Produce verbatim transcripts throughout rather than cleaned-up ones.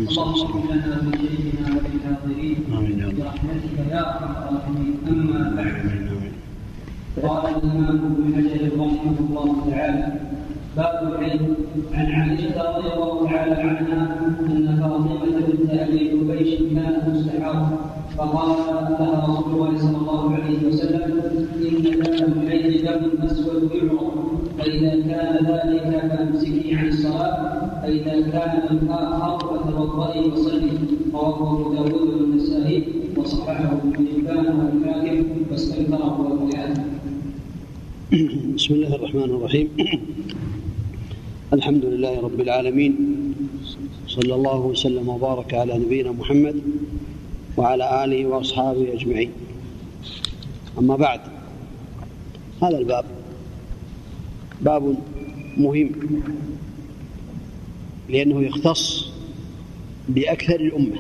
اللهم لنا بشيخنا وبالحاضرين برحمتك يا ارحم الراحمين. اما بعد، قال الامام ابن حجر رحمه الله تعالى: باب العلم. عن عائشه رضي الله تعالى عنها ان فاطمه بنت ابي حبيش كانت مستحاضه، فقال لها رسول الله صلى الله عليه وسلم: ان دم العين دم اسود يعرض، فاذا كان ذلك فامسكي عن الصلاه، فاذا كان من اخر فتوضئي وصلي. رواه ابو داود والنسائي وصححه ابن حبان والحاكم واستنكره البيان. بسم الله الرحمن الرحيم. الحمد لله رب العالمين، صلى الله وسلم وبارك على نبينا محمد وعلى آله وأصحابه أجمعين. أما بعد، هذا الباب باب مهم لأنه يختص بأكثر الأمة.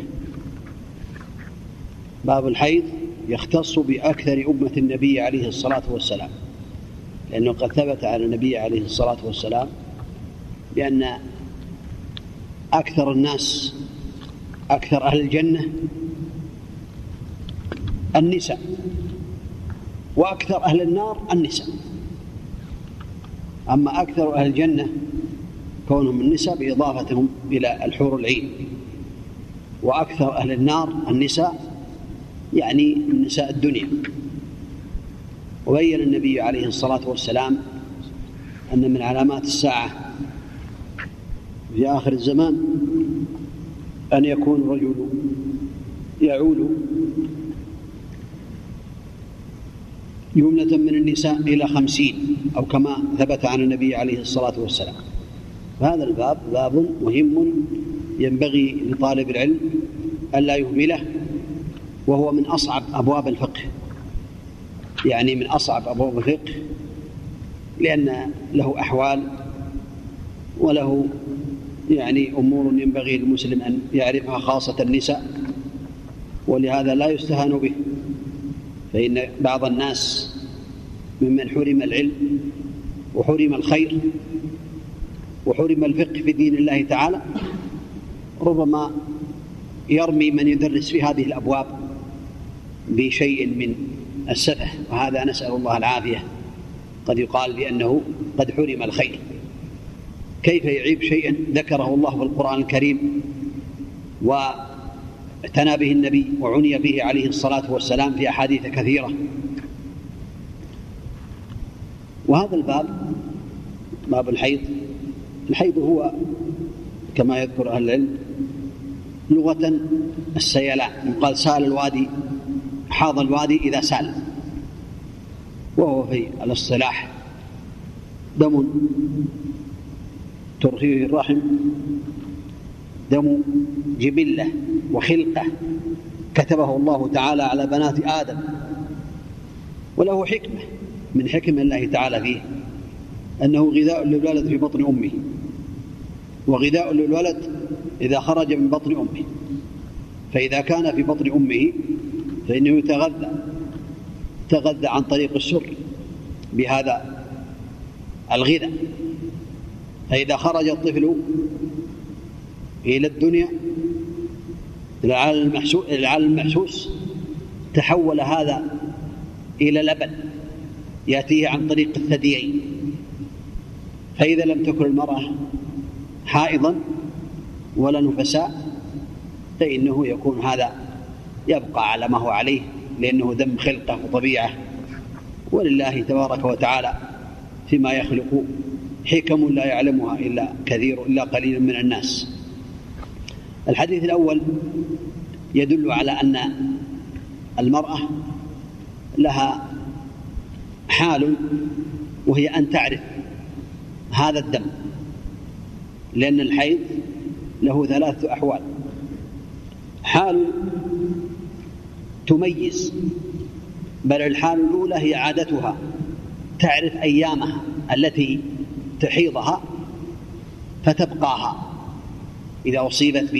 باب الحيض يختص بأكثر أمة النبي عليه الصلاة والسلام، لأنه قد ثبت على النبي عليه الصلاة والسلام بأن أكثر الناس أكثر أهل الجنة النساء، وأكثر أهل النار النساء. أما أكثر أهل الجنة كونهم النساء بإضافتهم إلى الحور العين، وأكثر أهل النار النساء يعني من نساء الدنيا. وبين النبي عليه الصلاة والسلام أن من علامات الساعة في آخر الزمان أن يكون الرجل يعول يمنة من النساء إلى خمسين، أو كما ثبت عن النبي عليه الصلاة والسلام. فهذا الباب باب مهم ينبغي لطالب العلم ألا يهمله، وهو من أصعب أبواب الفقه، يعني من أصعب أبواب الفقه، لأن له أحوال وله يعني أمور ينبغي للمسلم أن يعرفها، خاصة النساء، ولهذا لا يستهان به. فإن بعض الناس ممن حرم العلم وحرم الخير وحرم الفقه في دين الله تعالى ربما يرمي من يدرس في هذه الأبواب بشيء من السفه، وهذا نسأل الله العافية. قد يقال بأنه قد حرم الخير. كيف يعيب شيئا ذكره الله في القرآن الكريم واعتنى به النبي وعني به عليه الصلاة والسلام في أحاديث كثيرة؟ وهذا الباب باب الحيض. الحيض هو كما يذكر أهل العلم لغة السيلان، يقال سال الوادي، حاض الوادي إذا سال، وهو في الاصطلاح دم ترخيه الرحم، دم جبلة وخلقة كتبه الله تعالى على بنات آدم، وله حكمة من حكم الله تعالى فيه، أنه غذاء للولد في بطن أمه، وغذاء للولد إذا خرج من بطن أمه. فإذا كان في بطن أمه فإنه يتغذى تغذى عن طريق السر بهذا الغذاء. فإذا خرج الطفل إلى الدنيا إلى العالم المحسوس تحول هذا إلى لبن يأتيه عن طريق الثديين. فإذا لم تكن المرأة حائضا ولا نفساء فإنه يكون هذا يبقى على ما هو عليه، لأنه دم خلقة وطبيعة. ولله تبارك وتعالى فيما يخلق حكم لا يعلمها إلا كثير إلا قليل من الناس. الحديث الأول يدل على أن المرأة لها حال، وهي أن تعرف هذا الدم، لأن الحيض له ثلاثة أحوال: حال تميز، بل الحال الأولى هي عادتها، تعرف أيامها التي تحيضها فتبقاها إذا أصيبت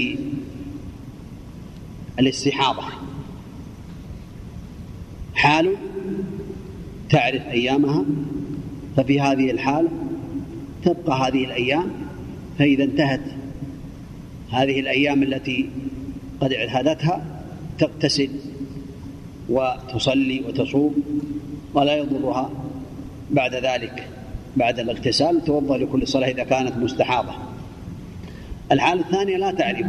بالاستحاضة. حال تعرف أيامها، ففي هذه الحالة تبقى هذه الأيام، فإذا انتهت هذه الأيام التي قد اعتادتها تغتسل وتصلي وتصوم ولا يضرها بعد ذلك بعد الاغتسال توضأ لكل صلاة إذا كانت مستحاضة. الحالة الثانية لا تعرف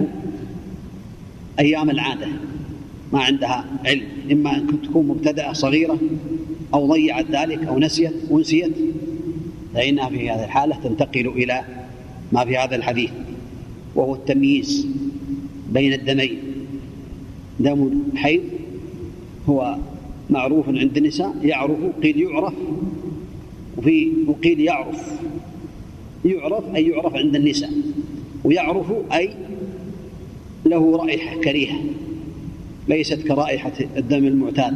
أيام العادة، ما عندها علم، إما أن تكون مبتدأة صغيرة أو ضيعت ذلك أو نسيت ونسيت، فإنها في هذه الحالة تنتقل إلى ما في هذا الحديث، وهو التمييز بين الدمين. دم الحيض هو معروف عند النساء، يعرف قيل يعرف وفي وقيل يعرف. يعرف أي يعرف عند النساء، ويعرف أي له رائحة كريهة ليست كرائحة الدم المعتاد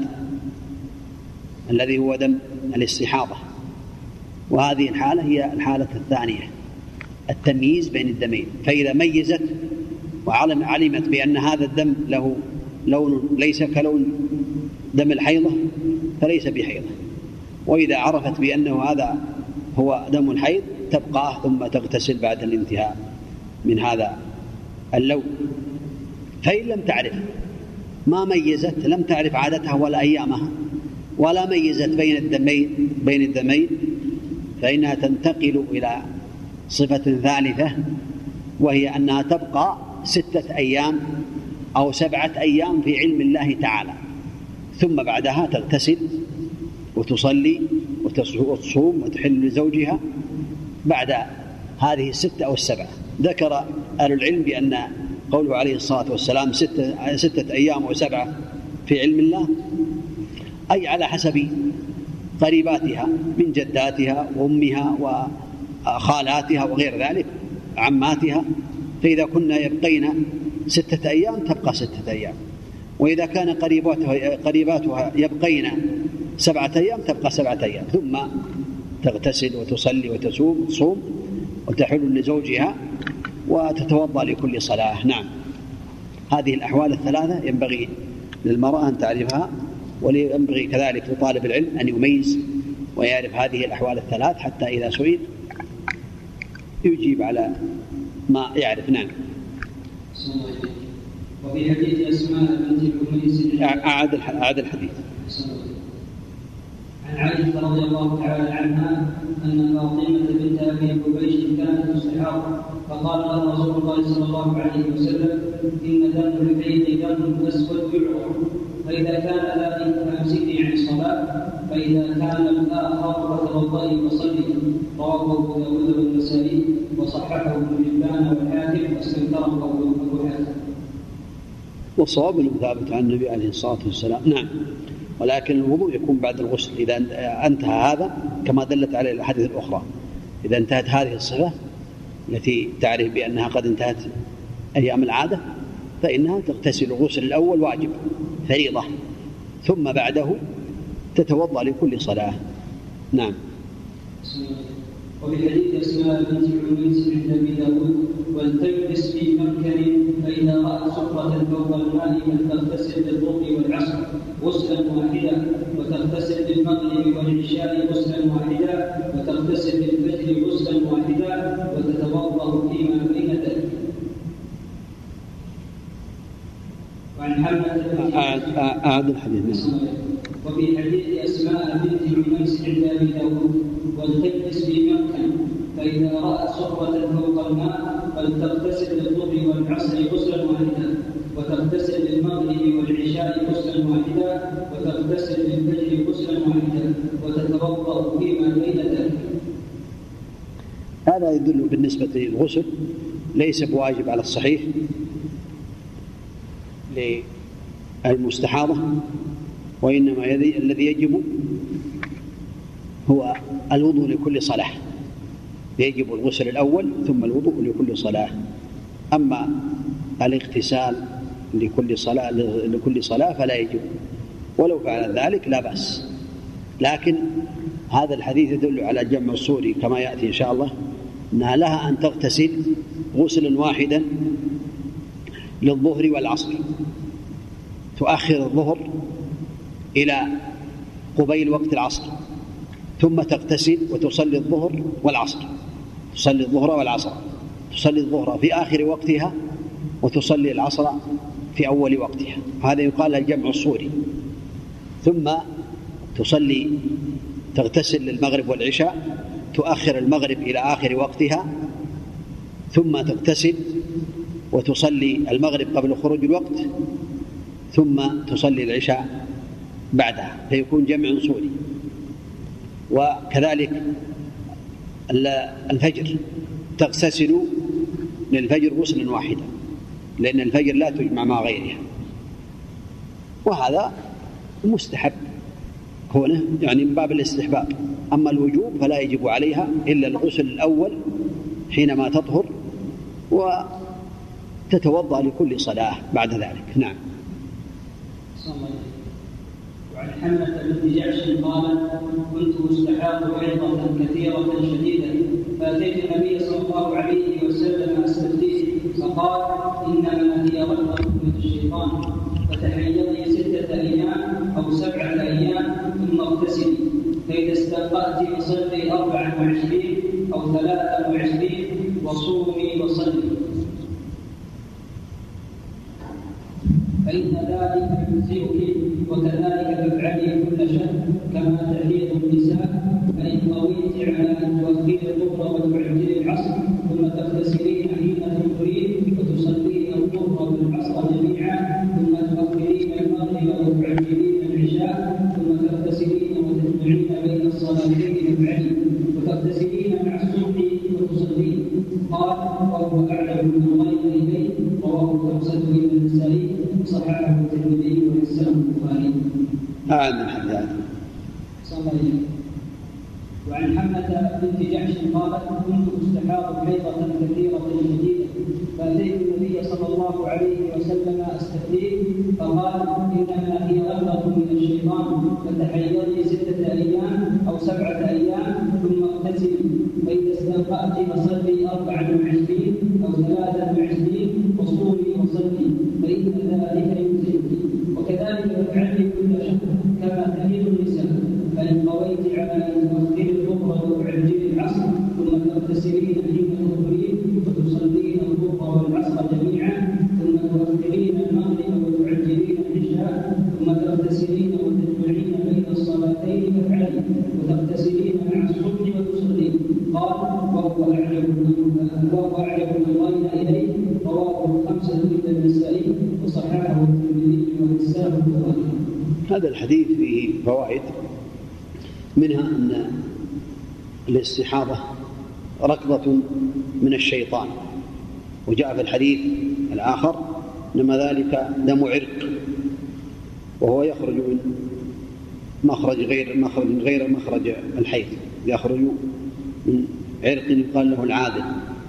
الذي هو دم الاستحاضة. وهذه الحالة هي الحالة الثانية، التمييز بين الدمين. فإذا ميزت وعلمت بأن هذا الدم له لون ليس كلون دم الحيضة فليس بحيضة، وإذا عرفت بأنه هذا هو دم الحيض تبقاه ثم تغتسل بعد الانتهاء من هذا اللون. فإن لم تعرف ما ميزت، لم تعرف عادتها ولا أيامها ولا ميزت بين الدمين بين الدمين فإنها تنتقل إلى صفة ثالثة، وهي أنها تبقى ستة أيام أو سبعة أيام في علم الله تعالى، ثم بعدها تغتسل وتصلي وتصوم وتحل لزوجها بعد هذه الستة أو السبعة. ذكر أهل العلم بأن قوله عليه الصلاة والسلام ستة, ستة أيام أو سبعة في علم الله أي على حسب قريباتها من جداتها وأمها وخالاتها وغير ذلك عماتها، فإذا كنا يبقين ستة أيام تبقى ستة أيام، وإذا كان قريباتها, قريباتها يبقين سبعة أيام تبقى سبعة أيام، ثم تغتسل وتصلي وتصوم تصوم وتحل لزوجها وتتوضأ لكل صلاة. نعم، هذه الأحوال الثلاثة ينبغي للمرأة أن تعرفها، وينبغي كذلك لطالب العلم أن يميز ويعرف هذه الأحوال الثلاث حتى إذا سئل يجيب على ما يعرف. نعم. وفي حديث أسماء بنت عميس أعاد أعاد الحديث عن عائشة رضي الله تعالى عنها أن فاطمة بنت أبي حبيش كانت مستحاضة، فقال لها رسول الله صلى الله عليه وسلم: إن دم الحيض دم أسود يعرف، فإذا كان ذلك فأمسكي عن الصلاة، فإذا كان الآخر فتوضئي وصلي. رواه أبو داود والنسائي وصححه ابن حبان والحاكم واستنكره أبو حاتم. والصواب المثابت عن النبي عليه الصلاة والسلام. نعم، ولكن الوضوء يكون بعد الغسل إذا انتهى هذا، كما دلت عليه الأحاديث الأخرى. إذا انتهت هذه الصفة التي تعرف بأنها قد انتهت أيام العادة فإنها تغتسل الغسل الأول واجب فريضة، ثم بعده تتوضأ لكل صلاة. نعم. وفي حديث أسماء بنت عميس عند أبي داود: ولتجلس في مكن فإذا رأت صفرة فوق الماء فلتغتسل للظهر والعصر غسلا واحدا، وتغتسل للمغرب والعشاء غسلا واحدا، وتغتسل للفجر غسلا واحدا، وتتوضأ فيما بين ذلك. وعن حمزة أعد الحديث. وفي حديث أسماء بنت عميس عند أبي داود: ولتجلس في مكن فإذا رأت صفرة فوق الماء فلتغتسل للظهر والعصر غسلا واحدا، وتغتسل للمغرب والعشاء غسلا واحدا، وتغتسل للفجر غسلا واحدا، وتتوضأ فيما بين ذلك. هذا يدل بالنسبة للغسل ليس بواجب على الصحيح للمستحاضة، وإنما الذي يجب هو الوضوء لكل صلاة، يجب الغسل الأول ثم الوضوء لكل صلاة. أما الاغتسال لكل صلاة لكل صلاة فلا يجب، ولو فعل ذلك لا بأس. لكن هذا الحديث يدل على جمع الصوري كما يأتي إن شاء الله، أنها لها أن تغتسل غسلا واحدا للظهر والعصر، تؤخر الظهر إلى قبيل وقت العصر، ثم تغتسل وتصلي الظهر والعصر، تصلي الظهر والعصر، تصلي الظهر في آخر وقتها وتصلي العصر في أول وقتها، هذا يقال الجمع الصوري. ثم تصلي تغتسل للمغرب والعشاء، تؤخر المغرب إلى آخر وقتها، ثم تغتسل وتصلي المغرب قبل خروج الوقت، ثم تصلي العشاء بعدها، فيكون جمع صوري. وكذلك الفجر تغتسل للفجر غسلا واحدا، لأن الفجر لا تجمع مع غيرها، وهذا مستحب هنا يعني من باب الاستحباب. أما الوجوب فلا يجب عليها إلا الغسل الأول حينما تطهر، وتتوضأ لكل صلاة بعد ذلك. نعم. وعن حملة بنت جعش قالت: كنت استحاض حيضة كثيرة شديدة، فأتيت النبي صلى الله عليه وسلم أستفتيه، فقال: إنما هي رحمة من الشيطان، فتحيضي ستة أيام أو سبعة أيام ثم اغتسلي، فإذا استنقأت فصلي أربعة وعشرين أو ثلاثة وعشرين وصومي وصلي، فإن ذلك يجزئك، وكذلك تفعلي كل شهر كما تحيض النساء. فإن قويت على أن تؤخري الظهر وتعجلي العصر ثم تغتسلين حين تطهرين وتصلين الظهر والعصر جميعا، ثم تؤخرين المغرب وتعجلين العشاء، ثم تغتسلين وتجمعين بين الصلاتين فافعلي، وتغتسلين مع الصبح وتصلين. قال: وهو أعلم بالغيب إليه، رواه الخمسة إلا النسائي، صححه الترمذي وحسنه البخاري. أعلم الحداد. وعن حملة بنت جعش قالت: كنت استحاض حيضة كثيرة شديدة، فأتيت النبي صلى الله عليه وسلم أستفتيه، فقال: إنما هي رحمة من الشيطان، فتحيضي ستة أيام أو سبعة أيام ثم اغتسلي، فإذا استنقأت فصلي أربعة وعشرين أو ثلاثة وعشرين وصومي وصلي، فإن ذلك يجزئك، وكذلك تفعلي كل شهر كما تحيض النساء. فإن قويت على أن تؤخري الظهر وتعجلي العصر ثم تغتسلين حين تطهرين وتصلين الظهر والعصر جميعا، ثم تؤخرين المغرب وتعجلين العشاء، ثم تغتسلين وتجمعين بين الصلاتين فافعلي، وتغتسلين مع الصبح وتصلين. قال: وهو أعجب وهو أعجب الغيب إليه، رواه الخمسة إلا النسائي، وصححه الترمذي وحسنه البخاري. هذا الحديث فيه فوائد، منها أن الاستحاضة ركضة من الشيطان، وجاء في الحديث الآخر: إنما ذلك دم عرق، وهو يخرج من مخرج غير مخرج غير مخرج الحيض، يخرج من عرق يقال له العادل.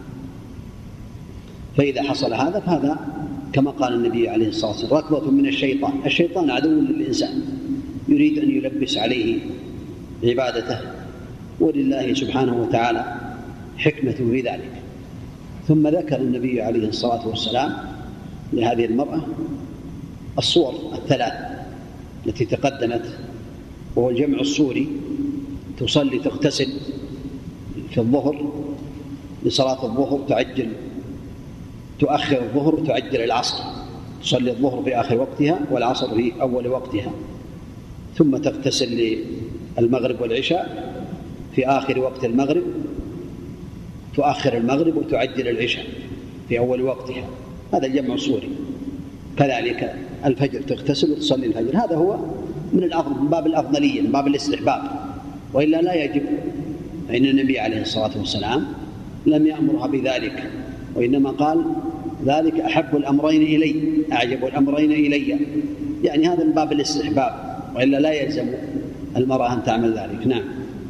فإذا حصل هذا فهذا كما قال النبي عليه الصلاة والسلام ركضة من الشيطان. الشيطان عدو للإنسان، يريد أن يلبس عليه عبادته، ولله سبحانه وتعالى حكمة في ذلك. ثم ذكر النبي عليه الصلاة والسلام لهذه المرأة الصور الثلاث التي تقدمت، وهو الجمع الصوري: تصلي تغتسل في الظهر لصلاة الظهر، تعجل تؤخر الظهر وتعجل العصر، تصلي الظهر في آخر وقتها والعصر في أول وقتها، ثم تغتسل للمغرب والعشاء في آخر وقت المغرب، تؤخر المغرب وتعجل العشاء في أول وقتها. هذا الجمع الصوري. كذلك الفجر تغتسل وتصلي الفجر. هذا هو من الأفضل، من باب الأفضلية، من باب الاستحباب، وإلا لا يجب، فإن النبي عليه الصلاة والسلام لم يأمرها بذلك، وإنما قال: ذلك أحب الأمرين إلي، أعجب الأمرين إلي، يعني هذا من باب الاستحباب، وإلا لا يلزم المرأة أن تعمل ذلك. نعم.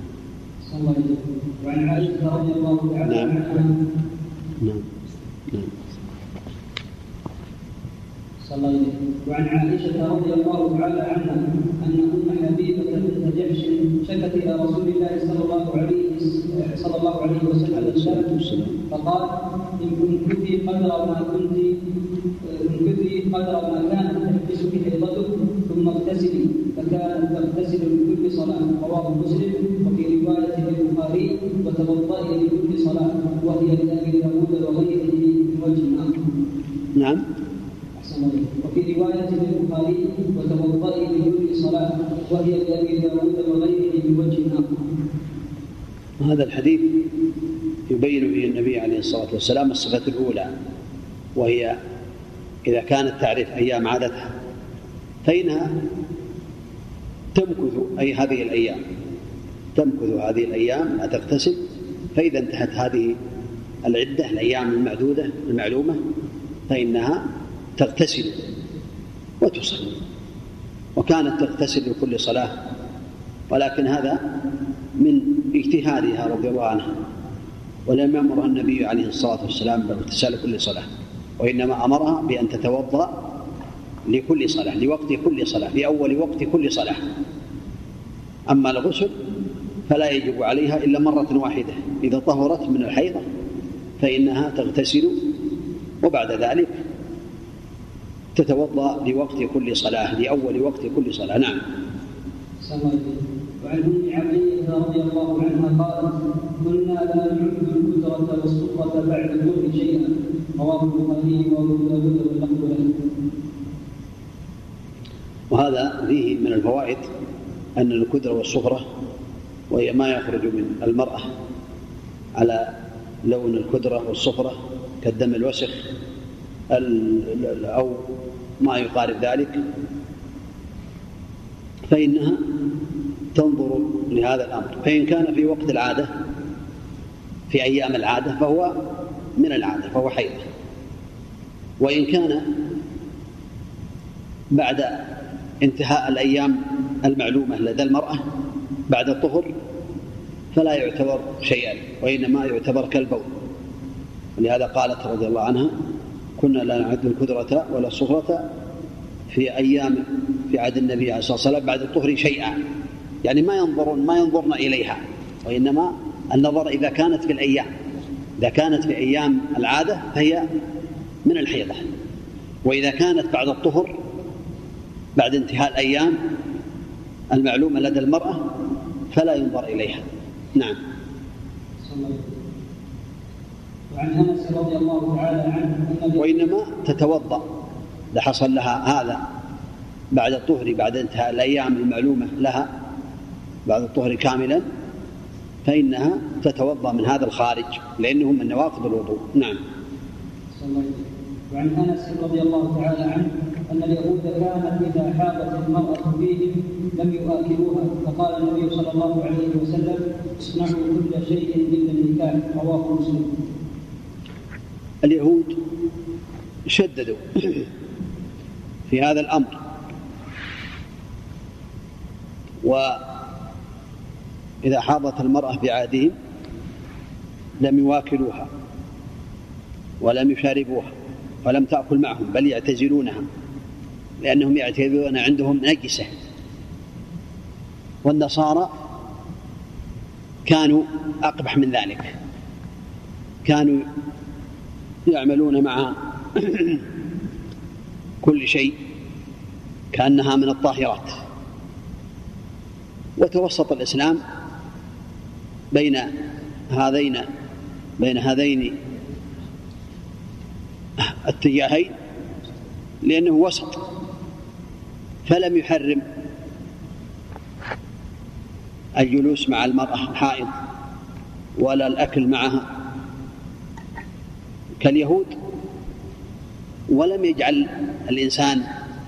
وعن عائشة رضي الله تعالى عنها. نعم. نعم. وعن عائشة رضي الله تعالى عنها أن أم حبيبة بنت جحش شكت إلى رسول الله صلى الله عليه صلى الله عليه وسلم فقال: إن كنت قدر ما كنت إن كنت قدر ما كانت تحبسك حيضتك ثم اغتسلي، فكانت تغتسل لكل صلاة، رواه مسلم. وفي رواية البخاري: وتوضئي لكل صلاة، وهي لأبي داود وغيره من وجه آخر. نعم. وفي رواية البخاري وتوضئي لكل صلاة، وهي لأبي داود وغيره بوجه آخر. هذا الحديث يبين به النبي عليه الصلاة والسلام الصفة الأولى، وهي إذا كانت تعرف أيام عادتها فإنها تمكث أي هذه الأيام تمكث هذه الأيام لا تغتسل، فإذا انتهت هذه العدة الأيام المعدودة المعلومة فإنها تغتسل وتصلي. وكانت تغتسل لكل صلاة، ولكن هذا من اجتهادها رضي الله عنها، ولم يأمرها النبي عليه الصلاة والسلام باغتسال كل صلاة، وإنما أمرها بأن تتوضأ لكل صلاة لوقت كل صلاة في أول وقت كل صلاة. أما الغسل فلا يجب عليها إلا مرة واحدة، إذا طهرت من الحيضة فإنها تغتسل وبعد ذلك تتوضأ لوقت كل صلاة لأول وقت كل صلاة. نعم. وعن ام عطيه رضي الله عنها قالت: كنا لا نعد الكدرة والصفرة بعد الظهر شيئا، رواه البخاري وابو داود واللفظ له. وهذا فيه من الفوائد أن الكدرة والصفرة وهي ما يخرج من المرأة على لون الكدرة والصفرة كالدم الوسخ أو ما يقارب ذلك، فإنها تنظر لهذا الأمر، فإن كان في وقت العادة في أيام العادة فهو من العادة فهو حيض، وإن كان بعد انتهاء الأيام المعلومة لدى المرأة بعد الطهر فلا يعتبر شيئا، وإنما يعتبر كالبول. ولهذا قالت رضي الله عنها: كنا لا نعد الكدرة ولا الصفرة في أيام في عهد النبي عليه الصلاة والسلام بعد الطهر شيئا، يعني ما ينظرون ما ينظرن إليها، وإنما النظر إذا كانت في الأيام إذا كانت في أيام العادة فهي من الحيضة، وإذا كانت بعد الطهر بعد انتهاء الأيام المعلومة لدى المرأة فلا ينظر إليها. نعم. وعن أنس رضي الله تعالى عنه وإنما تتوضأ إذا حصل لها هذا بعد الطهر بعد انتهاء الأيام المعلومة لها بعد الطهر كاملا فإنها تتوضأ من هذا الخارج لأنه من نواقض الوضوء. نعم. وعن أنس رضي الله تعالى عنه أن اليهود كانت إذا حاضت المرأة فيهم لم يؤكلوها، فقال النبي صلى الله عليه وسلم: اصنعوا كل شيء إلا النكاح، رواه مسلم. اليهود شددوا في هذا الأمر، وإذا حاضت المرأة بعادهم لم يواكلوها ولم يشاربوها ولم تأكل معهم، بل يعتزلونها لأنهم يعتبرون عندهم نجسة. والنصارى كانوا أقبح من ذلك، كانوا يعملون مع كل شيء كأنها من الطاهرات. وتوسط الإسلام بين هذين بين هذين الاتجاهين لأنه وسط، فلم يحرم الجلوس مع المرأة الحائض ولا الأكل معها كاليهود، ولم يجعل الإنسان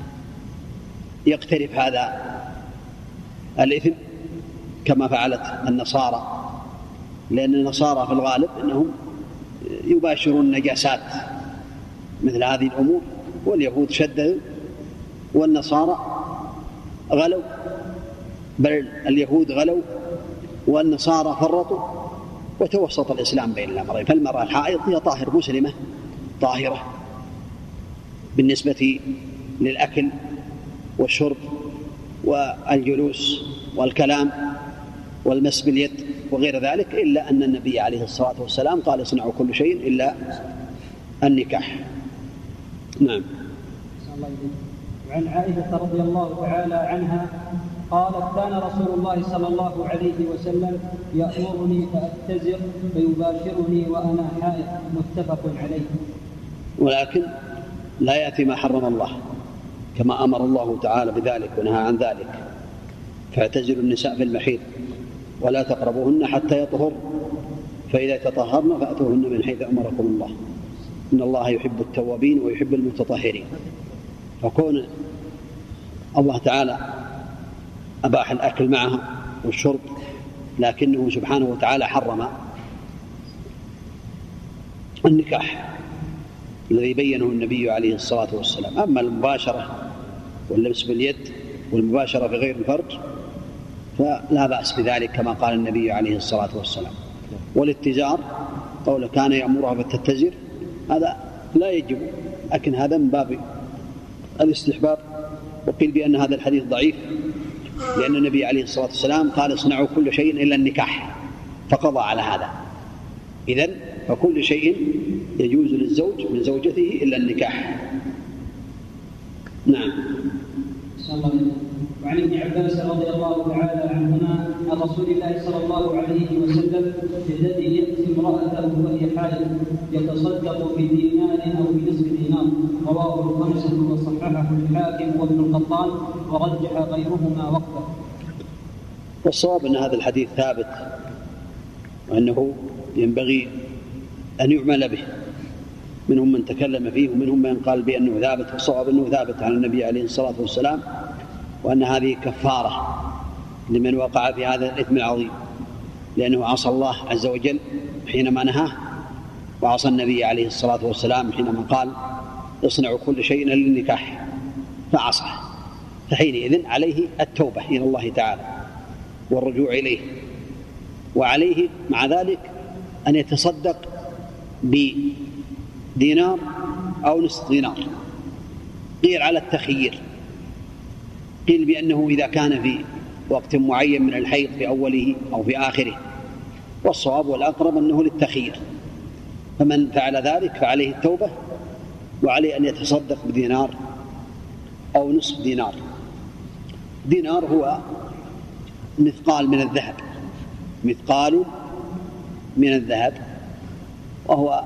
يقترف هذا الإثم كما فعلت النصارى، لأن النصارى في الغالب أنهم يباشرون النجاسات مثل هذه الأمور، واليهود شددوا والنصارى غلوا، بل اليهود غلوا والنصارى فرطوا، وتوسط الإسلام بين الأمرين. فالمرأة الحائض هي طاهر مسلمة طاهرة بالنسبة للأكل والشرب والجلوس والكلام والمس باليد وغير ذلك، إلا أن النبي عليه الصلاة والسلام قال: اصنعوا كل شيء إلا النكاح. نعم. وعن عائشة رضي الله تعالى عنها قالت: كان رسول الله صلى الله عليه وسلم يأمرني فأتزر فيباشرني وأنا حائض، متفق عليه. ولكن لا يأتي ما حرم الله، كما أمر الله تعالى بذلك ونهى عن ذلك. فاعتزلوا النساء في المحيض ولا تقربوهن حتى يطهر، فإذا تطهرن فأتوهن من حيث أمركم الله، إن الله يحب التوابين ويحب المتطهرين. فكون الله تعالى أباح الأكل معها والشرب، لكنه سبحانه وتعالى حرم النكاح الذي بينه النبي عليه الصلاة والسلام. أما المباشرة واللمس باليد والمباشرة في غير الفرج فلا بأس بذلك كما قال النبي عليه الصلاة والسلام. والاتزار قوله كان يأمرها فتتزر، هذا لا يجب، لكن هذا من باب الاستحباب. وقيل بأن هذا الحديث ضعيف، لأن النبي عليه الصلاة والسلام قال اصنعوا كل شيء إلا النكاح، فقضى على هذا. إذن فكل شيء يجوز للزوج من زوجته إلا النكاح. نعم. وعن ابن عباس رضي الله تعالى عنهما عن رسول الله صلى الله عليه وسلم الذي يأتي امرأته وهي حائض يتصدق بدينار أو بنصف دينار، رواه الخمسة وصححه الحاكم وابن القطان ورجح غيرهما وقفه. والصواب أن هذا الحديث ثابت، وأنه ينبغي أن يعمل به. منهم من تكلم فيه ومنهم من قال بأنه ثابت، والصواب أنه ثابت عن النبي عليه الصلاة والسلام، وأن هذه كفارة لمن وقع في هذا الإثم العظيم، لأنه عصى الله عز وجل حينما نهاه، وعصى النبي عليه الصلاة والسلام حينما قال اصنعوا كل شيء إلا النكاح، فعصى. فحينئذ عليه التوبة إلى الله تعالى والرجوع إليه، وعليه مع ذلك أن يتصدق بدينار أو نصف دينار. قيل على التخيير، قيل بأنه إذا كان في وقت معين من الحيض في أوله أو في آخره، والصواب والأقرب أنه للتخيير. فمن فعل ذلك فعليه التوبة، وعليه أن يتصدق بدينار أو نصف دينار. دينار هو مثقال من الذهب، مثقال من الذهب، وهو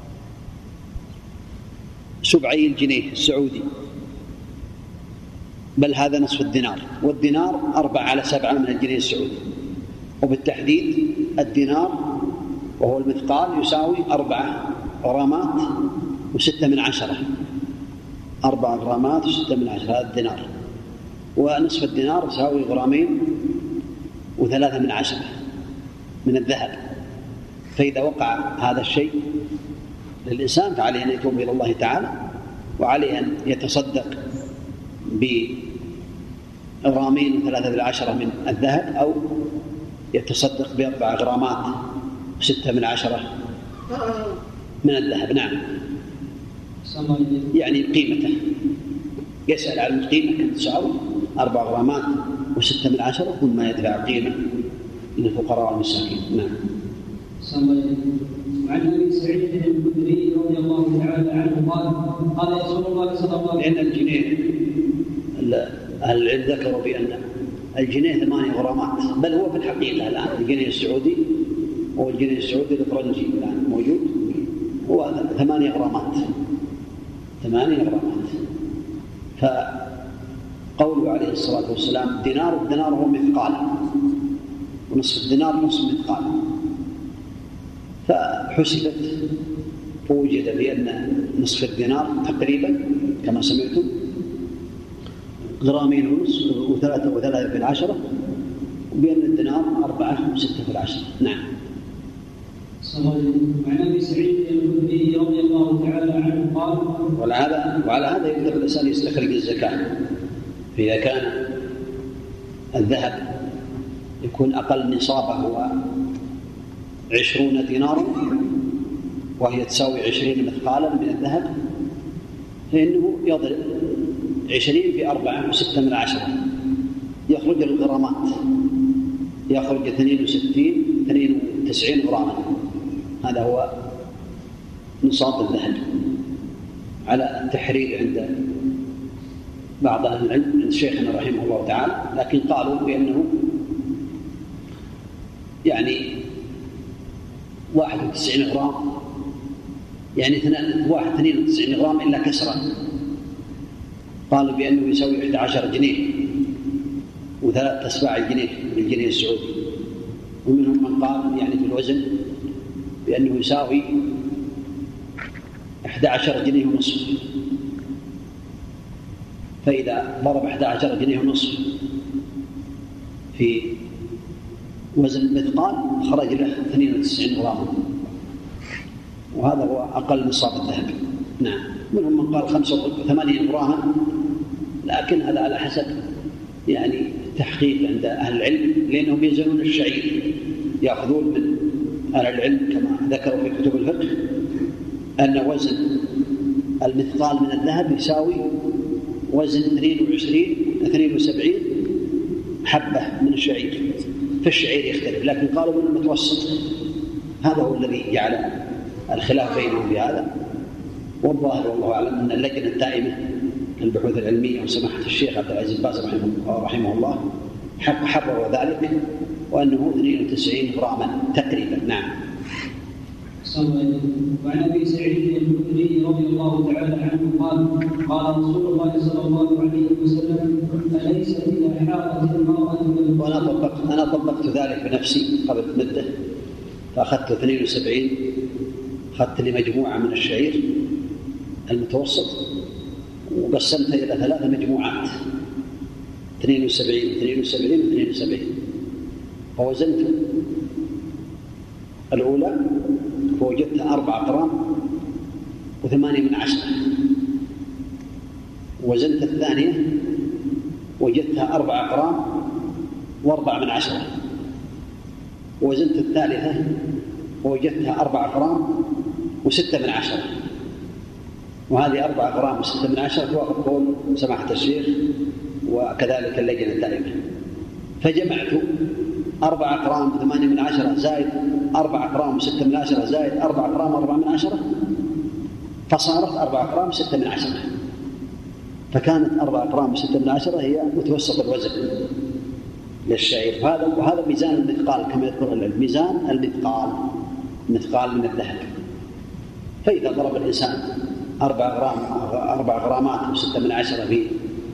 سبعي الجنيه السعودي، بل هذا نصف الدينار. والدينار أربعة على سبعة من الجنيه السعودي، وبالتحديد الدينار وهو المثقال يساوي أربعة غرامات وستة من عشرة، أربعة غرامات وستة من عشرة هذا الدينار. ونصف الدينار يساوي غرامين وثلاثة من عشرة من الذهب. فإذا وقع هذا الشيء للإنسان فعليه أن يتوب إلى الله تعالى، وعليه أن يتصدق بغرامين وثلاثة من عشرة من الذهب، أو يتصدق بأربع غرامات وستة من عشرة من الذهب. نعم، يعني قيمته، يسأل عن القيمة كم تساوي، أربع غرامات وستة من عشرة، ثم يدفع قيمة للفقراء والمساكين. نعم. وعن ابي سعيد الخدري رضي الله تعالى عنه قال قال رسول الله صلى الله عليه وسلم: لأن الجنيه أهل العلم ذكروا بأن الجنيه ثمانية غرامات، بل هو في الحقيقة الآن الجنيه السعودي هو الجنيه السعودي الفرنجي الآن موجود هو ثمانية غرامات، ثمانية غرامات. فقوله عليه الصلاة والسلام دينار، الدينار هو مثقال، ونصف الدينار نصف مثقال. فحسبت فوجد بأن نصف الدينار تقريبا كما سمعتم غرامين ونصف وثلاثة وثلاثة في العشرة، وبأن الدينار أربعة وستة في العشرة. نعم. وعن ابي سعيد الخدري رضي الله تعالى عنه قال: وعلى هذا وعلى هذا يقدر الإنسان يستخرج الزكاة. فإذا كان الذهب يكون أقل نصابه هو عشرون دينارا، وهي تساوي عشرين مثقالا من الذهب، فإنه يضرب عشرين في أربعة وستة من عشرة، يخرج الغرامات، يخرج اثنين وستين اثنين وتسعين غراما. هذا هو نصاب الذهب على التحرير عند بعض أهل العلم، عند شيخنا رحمه الله تعالى، لكن قالوا بأنه يعني واحد وتسعين غرام يعني واحد اثنين وتسعين غرام إلا كسرا، قالوا بأنه يساوي إحدى عشر جنيه وثلاث أسباع الجنيه بالجنيه السعودي. ومنهم من قال يعني في الوزن بأنه يساوي إحدى عشر جنيه ونصف. فإذا ضرب إحدى عشر جنيه ونصف في وزن المثقال خرج له اثنين وتسعين غراما، وهذا هو أقل نصاب الذهب. نعم. منهم من قال خمسة وثمانين غراما، لكن هذا على حسب يعني تحقيق عند أهل العلم، لأنهم يزنون الشعير، يأخذون من أهل العلم كما ذكروا في كتب الفقه أن وزن المثقال من الذهب يساوي وزن اثنين وسبعين حبة من الشعير، فالشعير يختلف، لكن قالوا من المتوسط. هذا هو الذي يعلم الخلاف بينهم بهذا. والظاهر والله أعلم أن اللجنة الدائمة للبحوث العلمية وسماحة الشيخ عبد العزيز باز رحمه, رحمه الله حرروا ذلك، وأنه اثنين وتسعين غراما تقريبا. نعم. وعن ابي سعيد الخدري رضي الله تعالى عنه قال قال رسول الله صلى الله عليه وسلم: أليس إذا حاطت المرأة وأنا طبقت أنا طبقت ذلك بنفسي قبل مدة، فأخذت اثنين وسبعين، أخذت لي مجموعة من الشعير المتوسط وقسمتها إلى ثلاثة مجموعات، اثنين وسبعين اثنين وسبعين اثنين وسبعين، فوزنت الأولى فوجدتها أربعة غرام وثمانية من عشرة، وزنت الثانية وجدتها أربعة غرام وأربعة من عشرة، وزنت الثالثة ووجدتها أربعة غرام وستة من عشرة، وهذه أربعة غرام وستة من عشرة توافق قول سماحة الشيخ وكذلك اللجنة الدائمة. فجمعت أربعة غرام وثمانية من عشرة زائد أربعة غرام وستة من عشرة زائد أربعة غرام وأربعة من عشرة، فصارت أربعة غرام وستة من عشرة، فكانت أربعة غرام وستة من عشرة هي متوسط الوزن للشعير. وهذا وهذا ميزان المثقال كما يذكر العلم، ميزان المثقال، مثقال من الذهب. فإذا ضرب الإنسان أربع غرام أربع غرامات وستة من عشرة في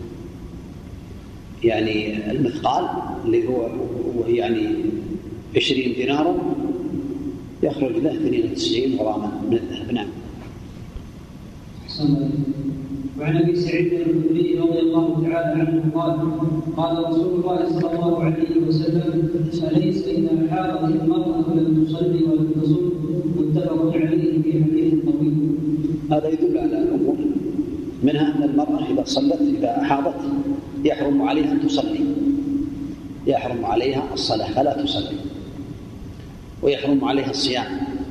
يعني المثقال اللي هو يعني عشرين دينارا، يخرج له اثنين وتسعين غراما من الذهب. نعم. وعن ابي سعيد الخدري رضي الله تعالى عنه قال قال رسول الله صلى الله عليه وسلم: أليس إذا حاضت المرأة لم تصلي ولم تصم؟ متفق عليه في حديث طويل. هذا يدل على الأمور، منها أن المرأة إذا صلت إذا حاضت يحرم عليها أن تصلي، يحرم عليها الصلاة فلا تصلي، ويحرم عليها الصيام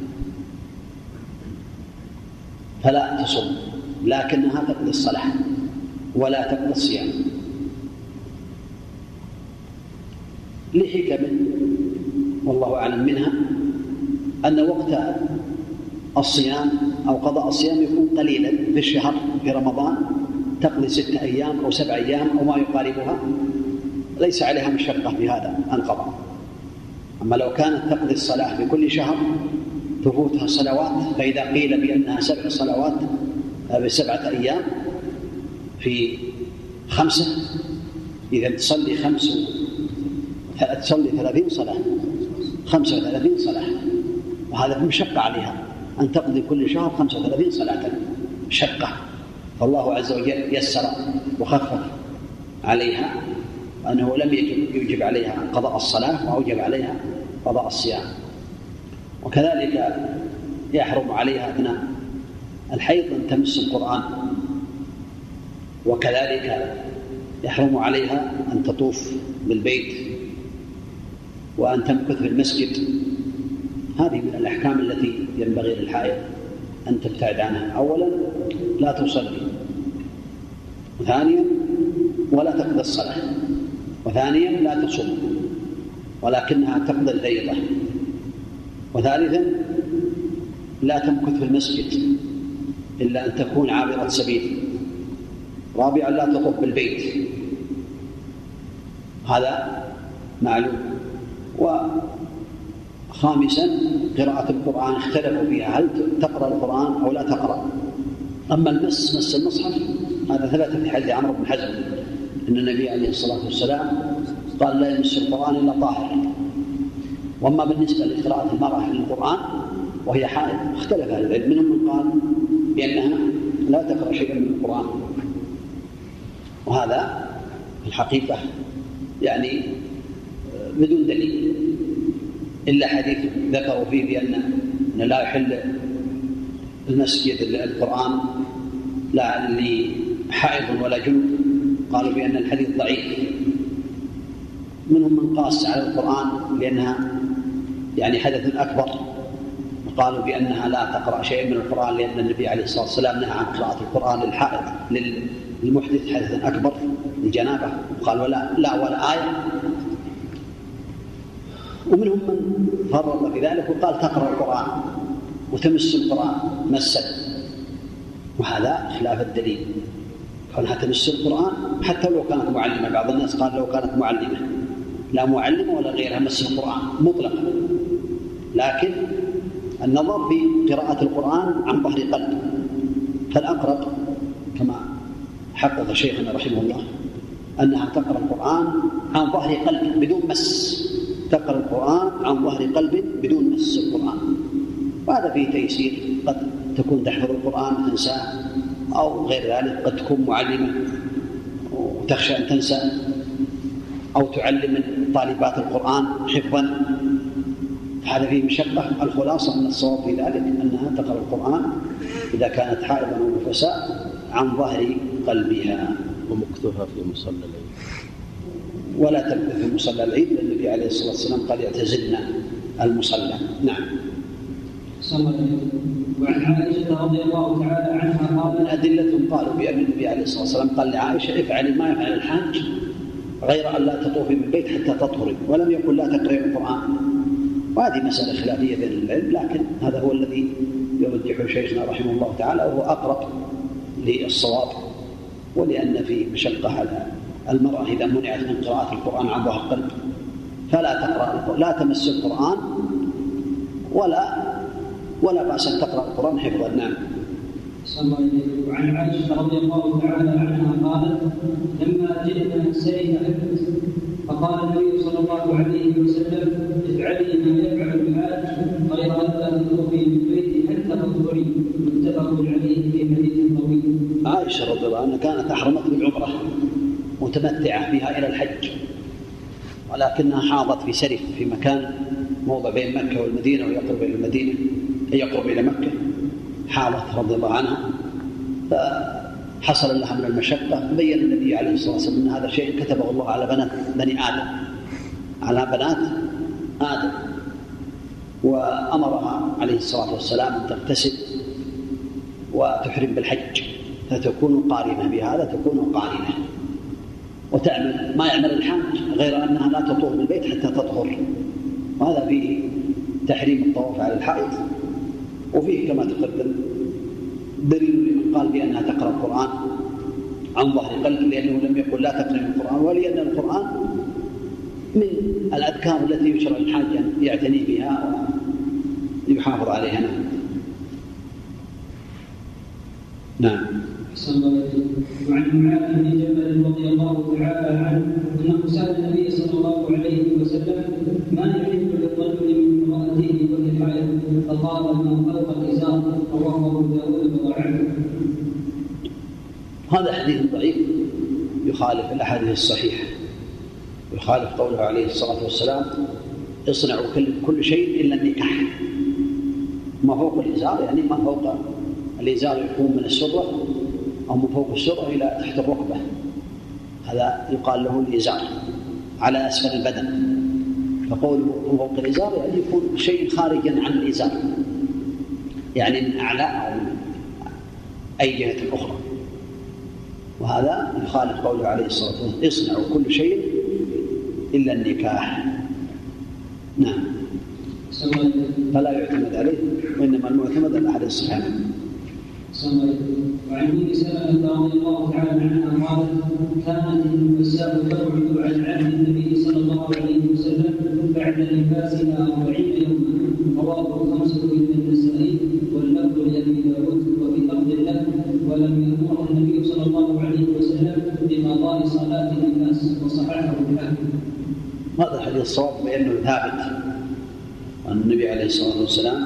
فلا تصوم، لكنها تقضي الصلاة ولا تقضي الصيام لحكم والله أعلم. منها أن وقت الصيام أو قضاء الصيام يكون قليلا في الشهر، في رمضان تقضي ستة أيام أو سبع أيام أو ما يقاربها، ليس عليها مشقة في هذا القضاء. أما لو كانت تقضي الصلاة في كل شهر تفوتها الصلوات، فإذا قيل بأنها سبع صلوات بسبعة أيام في خمسة، إذا تصلي خمس تصلي ثلاثين صلاة، خمسة وثلاثين صلاة، وهذا مشقة عليها أن تقضي كل شهر خمسة وثلاثين صلاة، شقة. فالله عز وجل يسر وخفف عليها أنه لم يجب عليها قضاء الصلاة وأوجب عليها قضاء الصيام. وكذلك يحرم عليها أثناء الحيض أن تمس القرآن، وكذلك يحرم عليها أن تطوف بالبيت وأن تمكث في المسجد. هذه من الأحكام التي ينبغي للحائض أن تبتعد عنها. أولا لا تصلي، وثانيا ولا تقضي الصلاة، وثانيا لا تصوم ولكنها تقضي الفريضة، وثالثا لا تمكث في المسجد إلا أن تكون عابرة سبيل، رابعا لا تطوف بالبيت، هذا معلوم. خامسا قراءة القرآن اختلفوا فيها هل تقرأ القرآن أو لا تقرأ. أما المس مس المصحف هذا ثبت في حديث عمرو بن حزم أن النبي عليه الصلاة والسلام قال لا يمس القرآن إلا طاهر. وأما بالنسبة لقراءة المرأة للقرآن وهي حائض اختلف أهل العلم، منهم من قال بأنها لا تقرأ شيئا من القرآن، وهذا في الحقيقة يعني بدون دليل، إلا حديث ذكروا فيه بأن لا يحل المسجد القرآن لا لحائض ولا جنوب، قالوا بأن الحديث ضعيف. منهم من قاس على القرآن لأنها يعني حدث أكبر، وقالوا بأنها لا تقرأ شيء من القرآن لأن النبي عليه الصلاة والسلام نهى عن قراءة القرآن للحائض للمحدث حدث أكبر للجنابة، قالوا لا, لا ولا آية. ومنهم من فرط في ذلك وقال تقرأ القرآن وتمس القرآن مسا، وهذا خلاف الدليل، كونها تمس القرآن حتى لو كانت معلمة. بعض الناس قال لو كانت معلمة، لا معلمة ولا غيرها مس القرآن مطلقا، لكن النظر في قراءة القرآن عن ظهر قلب، فالأقرب كما حقق شيخنا رحمه الله أنها تقرأ القرآن عن ظهر قلب بدون مس، تقرأ القرآن عن ظهر قلب بدون مس القرآن، وهذا فيه تيسير. قد تكون تحفظ القرآن وتنساه، أو غير ذلك قد تكون معلمة وتخشى أن تنسى، أو تعلم طالبات القرآن حفظا، هذا فيه مشقة. الخلاصة من الصواب في ذلك أنها تقرأ القرآن إذا كانت حائضا أو نفساء عن ظهر قلبها. ومكثها في مصلى العيد، ولا تمكث في مصلى العيد، لأن النبي عليه الصلاة والسلام قال يعتزلنا المصلى. نعم. وعن عائشة رضي الله تعالى عنها قال: من أدلتهم قالوا بأن النبي عليه الصلاة والسلام قال لعائشة افعلي ما يفعل الحاج غير أن لا تطوفي من البيت حتى تطهري، ولم يقل لا تقرأي القرآن. وهذه مسألة خلافية بين العلم، لكن هذا هو الذي يرجحه شيخنا رحمه الله تعالى، وهو أقرب للصواب، ولأن في مشقة على المرأة إذا منعت من قراءة القرآن عن ظهر قلب فلا تقرأ، لا تمس القرآن ولا ولا بأس أن تقرأ القرآن حفظا. نعم. وعن عائشة رضي الله تعالى عنها قالت: لما جئنا سيد حفظ فقال النبي صلى الله عليه وسلم: افعلي ما يفعل الحاج غير أن لا تطوفي بالبيت حتى تطهري. متفق عليه في حديث طويل. عائشة رضي الله عنها كانت أحرمت بالعمرة متمتعة بها إلى الحج، ولكنها حاضت في سرف في مكان موضع بين مكة والمدينة ويقرب إلى المدينة يقرب إلى مكة، حاضت رضي الله عنها فحصل لها من المشقة. بين النبي عليه الصلاة والسلام أن هذا شيء كتبه الله على بنات بني آدم، على بنات آدم، وأمرها عليه الصلاة والسلام أن تغتسل وتحرم بالحج فتكون قارنة بهذا، تكون قارنة وتعمل ما يعمل الحاج غير أنها لا تطوف بالبيت حتى تطهر. وهذا فيه تحريم الطواف على الحائض، وفيه كما تقدم دليل لمن قال بأنها تقرأ القرآن عن ظهر قلب، لأنه لم يقل لا تقرأ القرآن، ولأن القرآن من الأذكار التي يشرع الحاج أن يعتني بها ويحافظ عليها. نعم. وعن معاذ بن جبل رضي الله تعالى عنه أنه سأل النبي صلى الله عليه وسلم: ما يحل للرجل من امرأته وهي حائض؟ فقال: ما فوق الإزار. رواه أبو داود وضعفه. هذا حديث ضعيف يخالف الأحاديث الصحيحة، ويخالف قوله عليه الصلاة والسلام: اصنعوا كل شيء إلا النكاح. ما فوق الإزار يعني ما فوق الإزار يكون من السرة أو من فوق السرة إلى تحت الركبة، هذا يقال له الإزار على أسفل البدن. فقول من فوق الإزار يعني يكون شيء خارجا عن الإزار، يعني من أعلى أو من أي جهة أخرى، وهذا يخالف قوله عليه الصلاة والسلام: اصنعوا كل شيء إلا النكاح. نعم. فلا يعتمد عليه، وإنما المعتمد الأحاديث الصحيحة. وعن ابن سلمة رضي الله تعالى عنها قالت: كانت النساء تبعد عن عهد النبي صلى الله عليه وسلم بعد نفاسها أربعين يوما أبي داود وفي لفظ له ولم يأمر النبي صلى الله عليه وسلم بقضاء صلاة الناس وصححه الحاكم. هذا الحديث الصواب بأنه ثابت عن النبي عليه الصلاة والسلام،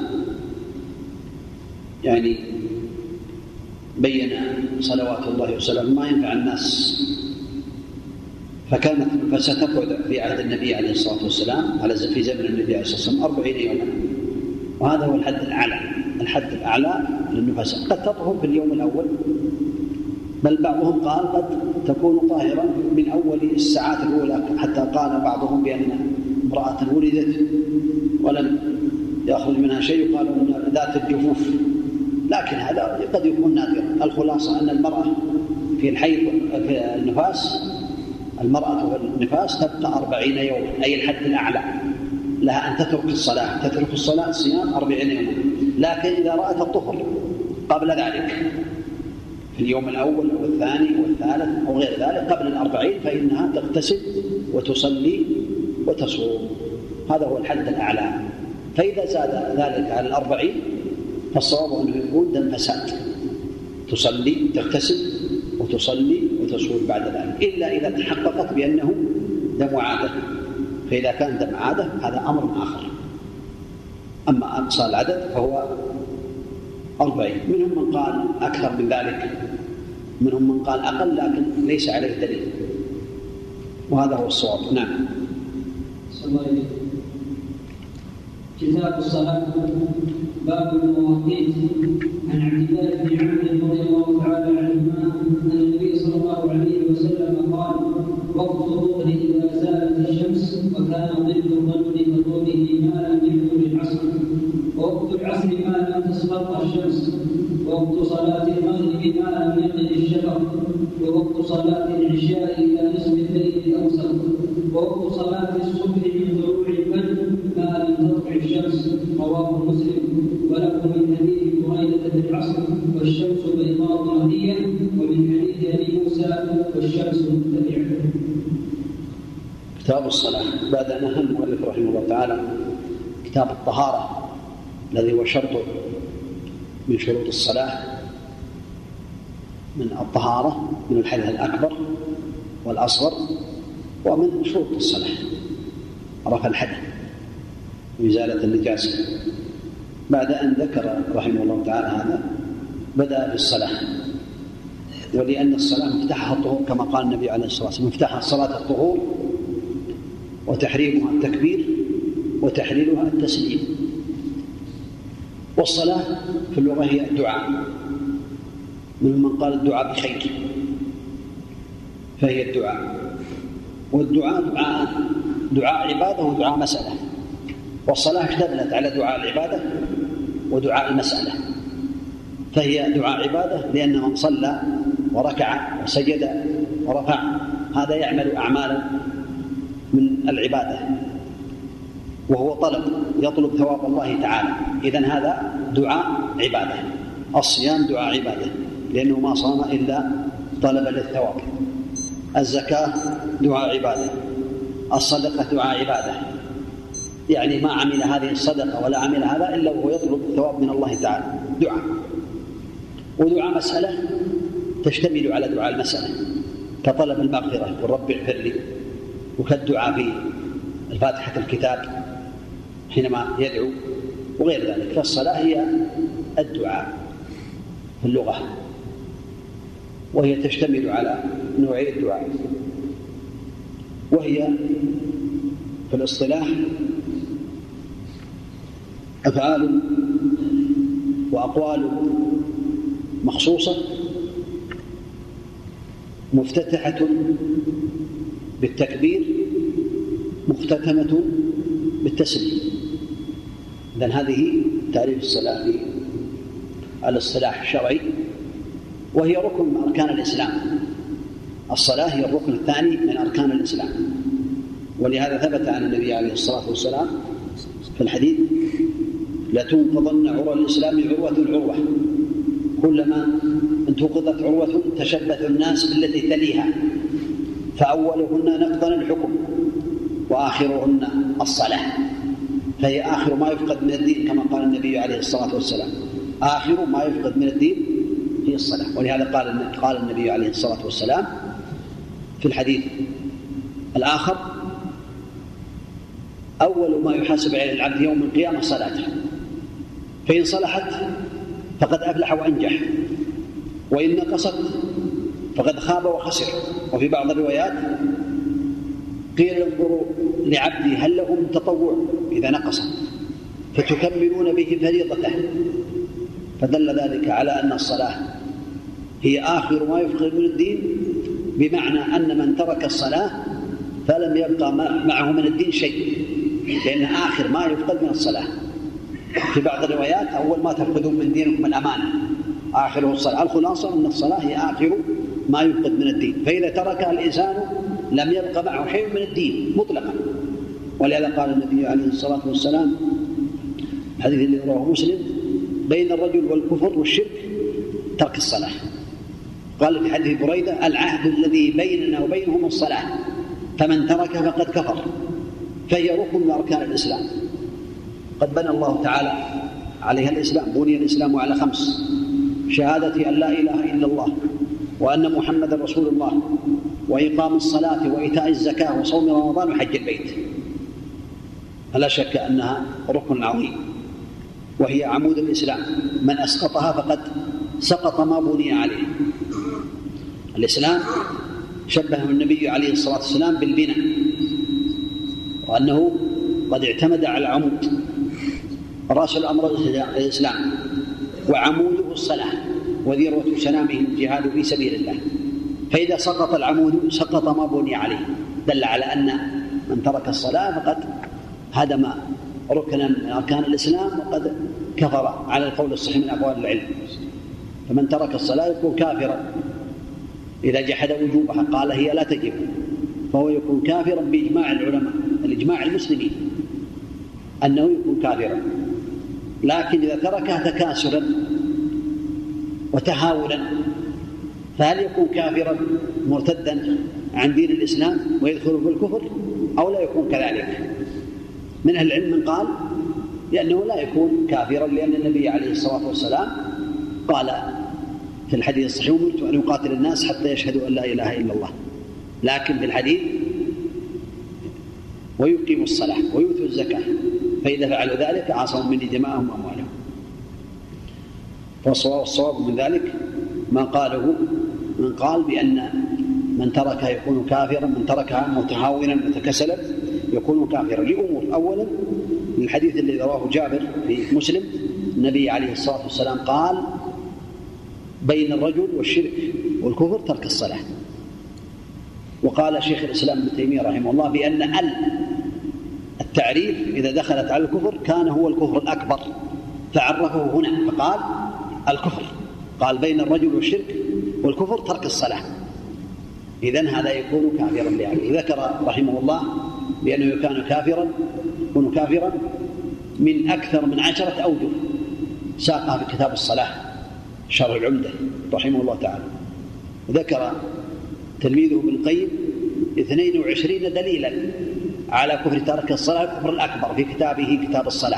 يعني بين صلوات الله وسلامه ما ينفع الناس، فكانت فستقعد في عهد النبي عليه الصلاة والسلام على في زمن النبي عليه الصلاة والسلام أربعين يوما، وهذا هو الحد الأعلى الحد الأعلى للنفساء. قد تطهر في اليوم الأول، بل بعضهم قال قد تكون طاهرا من أول الساعات الأولى، حتى قال بعضهم بأن امرأة ولدت ولم يخرج منها شيء قالوا أن ذات الجفوف، لكن هذا قد يكون نادرا. الخلاصة أن المرأة في الحيض في النفاس المرأة في النفاس تبقى أربعين يوما، أي الحد الأعلى لها أن تترك الصلاة تترك الصلاة صيام أربعين يوما. لكن إذا رأت الطهر قبل ذلك في اليوم الأول أو الثاني أو الثالث أو غير ذلك قبل الأربعين فإنها تغتسل وتصلي وتصوم، هذا هو الحد الأعلى. فإذا زاد ذلك على الأربعين فالصواب أنه يكون دم فساد، تصلي تغتسل وتصلي وتصوم بعد ذلك، إلا إذا تحققت بأنه دم عادة، فإذا كان دم عادة هذا أمر آخر. أما أقصى العدد فهو أربعين. منهم من قال أكثر من ذلك، منهم من قال أقل، لكن ليس عليه دليل، وهذا هو الصواب. نعم. كتاب الصلاة. باب المواقيت. عن عبد الله بن عمرو رضي الله تعالى عنهما أن النبي صلى الله عليه وسلم قال: وقت الظهر إذا زالت الشمس وكان ظل الرجل كطوله ما لم يحضر العصر، ووقت العصر ما لم تسقط الشمس، ووقت صلاة المغرب ما لم يقل الشفق، ووقت صلاة العشاء إلى نصف الليل الأوسط، ووقت صلاة الصبح من طلوع الفجر ما لم تطلع الشمس. رواه مسلم. وله من حديث بريدة في العصر والشمس بيضاء نقية، ومن حديث أبي موسى والشمس مرتفعة. كتاب الصلاة. بعد أن نهى المؤلف رحمه الله تعالى كتاب الطهارة الذي هو شرط من شروط الصلاة، من الطهارة من الحدث الأكبر والأصغر، ومن شروط الصلاة رفع الحدث وإزالة النجاسة. بعد أن ذكر رحمه الله تعالى هذا بدأ بالصلاة، ولأن الصلاة مفتاحها الطهور كما قال النبي عليه الصلاة والسلام: مفتاح الصلاة الطهور وتحريمها التكبير وتحليلها التسليم. والصلاة في اللغة هي الدعاء، من من قال الدعاء بخير فهي الدعاء، والدعاء دعاء دعاء عبادة ودعاء مسألة، والصلاة اشتملت على دعاء العبادة ودعاء المسألة، فهي دعاء عبادة لأن من صلى وركع وسجد ورفع هذا يعمل أعمالا من العبادة، وهو طلب يطلب ثواب الله تعالى، إذن هذا دعاء عبادة. الصيام دعاء عبادة لأنه ما صام إلا طلب للثواب. الزكاة دعاء عبادة. الصدقة دعاء عبادة، يعني ما عمل هذه الصدقة ولا عمل هذا إلا وهو يطلب الثواب من الله تعالى، دعاء. ودعاء مسألة تشتمل على دعاء المسألة كطلب المغفرة والرب اغفر لي، وكالدعاء في الفاتحة الكتاب حينما يدعو وغير ذلك. فالصلاة هي الدعاء في اللغة، وهي تشتمل على نوعي الدعاء، وهي في الاصطلاح أفعال وأقوال مخصوصة مفتتحة بالتكبير مختتمة بالتسليم. إذن هذه تعريف الصلاة في الاصطلاح الشرعي، وهي ركن من أركان الإسلام. الصلاة هي الركن الثاني من أركان الإسلام، ولهذا ثبت عن النبي عليه الصلاة والسلام في الحديث: لتنقضن عروة الإسلام عروة عروة، كلما انتقضت عروة تشبث الناس بالتي تليها، فأولهن نقضا الحكم وآخرهن الصلاة، فهي آخر ما يفقد من الدين كما قال النبي عليه الصلاة والسلام. آخر ما يفقد من الدين هي الصلاة. ولهذا قال قال النبي عليه الصلاة والسلام في الحديث الآخر: أول ما يحاسب عليه العبد يوم القيامة صلاته، فإن صلحت فقد أفلح وأنجح، وإن نقصت فقد خاب وخسر. وفي بعض الروايات قيل: انظروا لعبدي هل له من تطوع إذا نقص فتكملون به فريضته. فدل ذلك على أن الصلاة هي آخر ما يفقد من الدين، بمعنى أن من ترك الصلاة فلم يبقى معه من الدين شيء، لأن آخر ما يفقد من الصلاة. في بعض الروايات: أول ما تفقدون من دينكم الأمانة، آخره الصلاة. الخلاصة أن الصلاة هي آخر ما يفقد من الدين، فإذا تركها الإنسان لم يبقى معه شيء من الدين مطلقا. ولهذا قال النبي عليه الصلاة والسلام الحديث الذي رواه مسلم: بين الرجل والكفر والشرك ترك الصلاة. قال في حديث بريدة: العهد الذي بيننا وبينهم الصلاة، فمن ترك فقد كفر، فهي ركن من أركان الإسلام. قد بنى الله تعالى عليها الإسلام. بني الإسلام على خمس: شهادة أن لا إله إلا الله، وأن محمد رسول الله، وإقام الصلاة، وإيتاء الزكاة، وصوم رمضان، وحج البيت. فلا شك أنها ركن عظيم، وهي عمود الإسلام. من أسقطها فقد سقط ما بني عليه. الإسلام شبهه النبي عليه الصلاة والسلام بالبناء، وأنه قد اعتمد على العمود. رأس الأمر الإسلام، وعموده الصلاة، وذروة سنامه الجهاد في سبيل الله. فإذا سقط العمود سقط ما بني عليه. دل على أن من ترك الصلاة فقد هدم ركنا من أركان الإسلام، وقد كفر على القول الصحيح من أقوال العلم. فمن ترك الصلاة يكون كافرا إذا جحد وجوبها، قال هي لا تجب، فهو يكون كافرا بإجماع العلماء، الإجماع المسلمين أنه يكون كافرا. لكن إذا تركها تكاسلا وتهاولا فهل يكون كافرا مرتدا عن دين الإسلام ويدخل في الكفر أو لا يكون كذلك؟ من أهل العلم من قال لأنه لا يكون كافرا، لأن النبي عليه الصلاة والسلام قال في الحديث الصحيح: أمرت أن يقاتل الناس حتى يشهدوا أن لا إله إلا الله. لكن في الحديث: ويقيموا الصلاة ويؤتوا الزكاة، فإذا فعلوا ذلك عصموا مني دماءهم وأموالهم. فالصواب من ذلك ما قاله من قال بأن من تركها يكون كافرا، من تركها متهاونا متكسلا يكون كافرا لأمور. أولا الحديث الذي رواه جابر في مسلم: النبي عليه الصلاة والسلام قال: بين الرجل والشرك والكفر ترك الصلاة. وقال شيخ الإسلام ابن تيمية رحمه الله بأن ال التعريف إذا دخلت على الكفر كان هو الكفر الأكبر، فعرفه هنا فقال الكفر. قال بين الرجل والشرك والكفر ترك الصلاة، إذن هذا يكون كافرا لأهله. ذكر رحمه الله بأنه كان كافرا يكون كافرا من أكثر من عشرة أوجه ساقها في كتاب الصلاة شرح العمدة رحمه الله تعالى. ذكر تلميذه ابن القيم اثنين وعشرين دليلا على كفر ترك الصلاة الكفر الأكبر في كتابه كتاب الصلاة.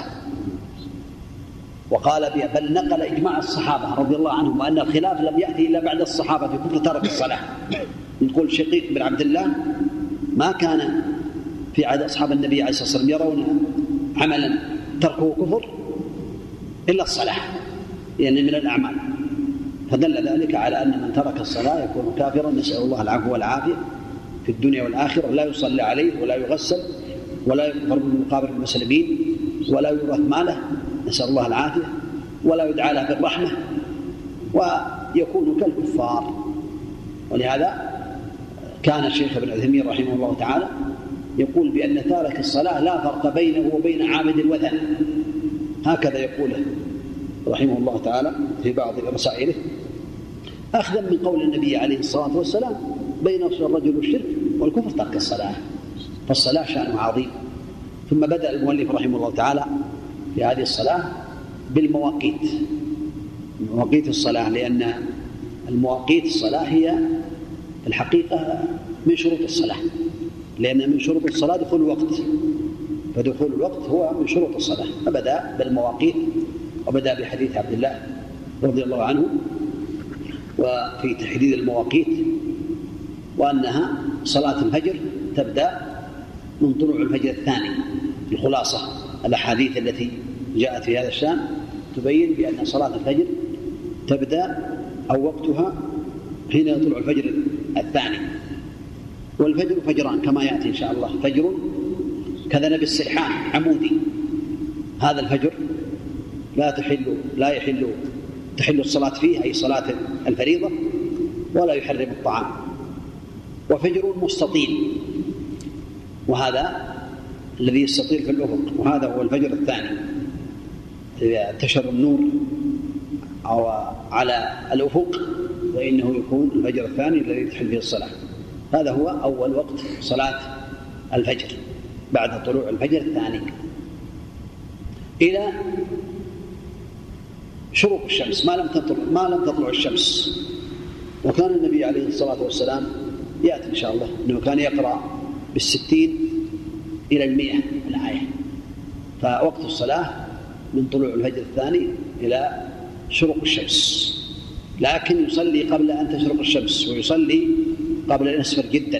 وقال بل نقل إجماع الصحابة رضي الله عنهم وأن الخلاف لم يأتي إلا بعد الصحابة في كفر ترك الصلاة. نقول شقيق بن عبد الله ما كان في عهد أصحاب النبي عليه الصلاة والسلام يرون عملا تركه كفر إلا الصلاة، يعني من الأعمال. فدل ذلك على أن من ترك الصلاة يكون كافرا، نسأل الله العفو والعافية في الدنيا والآخرة. لا يصلى عليه ولا يغسل ولا يكفر بالمقابر المسلمين ولا يورث ماله، نسأل الله العافية، ولا يدعى له بالرحمة، ويكون كالكفار. ولهذا كان الشيخ ابن عثيمين رحمه الله تعالى يقول بأن تارك الصلاة لا فرق بينه وبين عابد الوثن، هكذا يقوله رحمه الله تعالى في بعض رسائله، أخذا من قول النبي عليه الصلاة والسلام بين الرجل والشرك والكفر ترك الصلاة. فالصلاة شأن عظيم. ثم بدأ المؤلف رحمه الله تعالى في هذه الصلاة بالمواقيت، مواقيت الصلاة، لأن المواقيت الصلاة هي الحقيقة من شروط الصلاة، لأن من شروط الصلاة دخول الوقت، فدخول الوقت هو من شروط الصلاة. فبدأ بالمواقيت وبدأ بحديث عبد الله رضي الله عنه وفي تحديد المواقيت، وأنها صلاة الفجر تبدأ من طلوع الفجر الثاني. الخلاصة الأحاديث التي جاءت في هذا الشأن تبين بأن صلاة الفجر تبدأ أو وقتها حين يطلع الفجر الثاني. والفجر فجران كما يأتي إن شاء الله، فجر كذنب السرحان عمودي، هذا الفجر لا تحل لا يحل تحل الصلاة فيه أي صلاة الفريضة، ولا يحرم الطعام. وفجر مستطيل، وهذا الذي يستطيل في الأفق، وهذا هو الفجر الثاني. إذا انتشر النور أو على الأفق فإنه يكون الفجر الثاني الذي تحل فيه الصلاة. هذا هو أول وقت صلاة الفجر بعد طلوع الفجر الثاني إلى شروق الشمس ما لم تطلع ما لم تطلع الشمس. وكان النبي عليه الصلاة والسلام يأتي إن شاء الله أنه كان يقرأ بالستين إلى المئة الآية. فوقت الصلاة من طلوع الفجر الثاني إلى شروق الشمس، لكن يصلي قبل أن تشرق الشمس ويصلي قبل أن يسفر جدا.